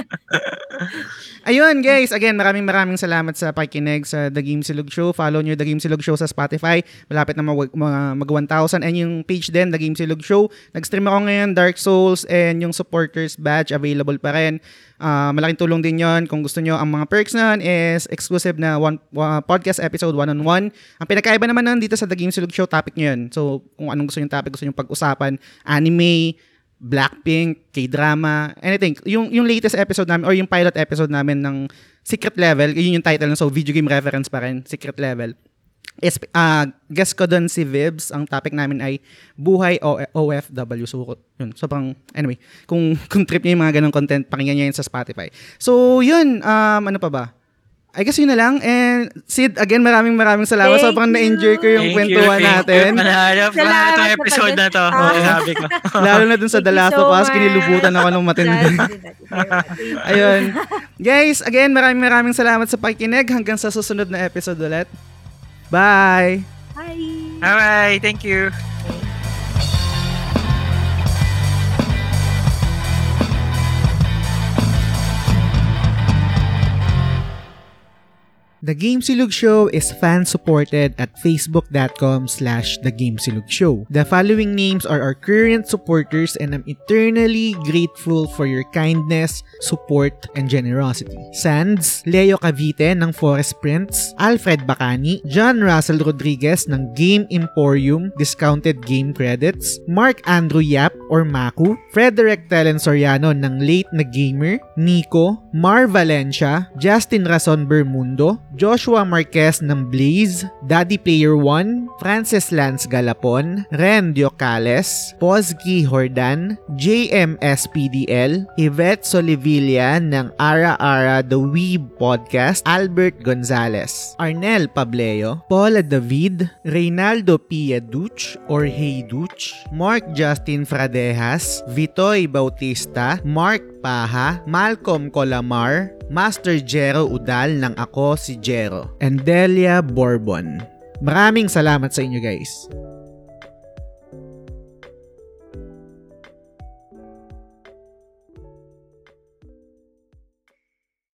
ayun guys, again, maraming maraming salamat sa pakikinig sa The Game Silog Show. Follow nyo The Game Silog Show sa Spotify. Malapit na mag, mag, mag one thousand. And yung page din, The Game Silog Show. Nag-stream ako ngayon, Dark Souls, and yung supporters badge available pa rin. Uh, malaking tulong din yon. Kung gusto nyo, ang mga perks na is exclusive na one, uh, podcast episode one-on-one. Ang pinakaiba naman nun dito sa The Game Silog Show, topic nyo yun. So, kung anong gusto yung topic, gusto nyo pag-usapan, anime, Blackpink, K-drama, anything. Yung, yung latest episode namin, or yung pilot episode namin ng Secret Level, yun yung title, so video game reference pa rin, Secret Level. Is, uh, guest ko doon si Vibs. Ang topic namin ay buhay o, O F W. So, yun. So, pang, anyway, kung, kung trip niya yung mga ganong content, pakinggan niya yun sa Spotify. So, yun. Um, ano pa ba? I guess yun na lang. And Sid, again, maraming maraming salamat. Thank Sobrang you. na-enjoy ko yung Thank kwentuhan you, natin. Thank you. Manharap na Salamat itong sa episode na to. pag- Oo, Ah. sabi ko. Lalo na dun sa The Thank you Last so of Us, much. kinilubutan ako ng matindi. Ayun. Guys, again, maraming maraming salamat sa pakikinig. Hanggang sa susunod na episode ulit. Bye! Bye. Alright, thank you. The Game Silog Show is fan-supported at facebook.com slash The Game Silog Show. The following names are our current supporters and I'm eternally grateful for your kindness, support, and generosity. Sands, Leo Cavite ng Forest Prince, Alfred Bacani, John Russell Rodriguez ng Game Emporium, Discounted Game Credits, Mark Andrew Yap or Maku, Frederick Telen Soriano ng Late na Gamer, Nico, Mar Valencia, Justin Razon Bermundo, Joshua Marquez ng Blaze, Daddy Player one, Francis Lance Galapon, Ren Diocales, Pozgi Hordan, J M S P D L, Yvette Solivilla ng Ara Ara The Weeb Podcast, Albert Gonzalez, Arnel Pableo, Paula David, Reynaldo Pia Duch or Hey Duch, Mark Justin Fradejas, Vitoy Bautista, Mark Paha, Malcolm Colamar, Master Jero Udal ng Ako si Jero, and Delia Bourbon. Maraming salamat sa inyo guys.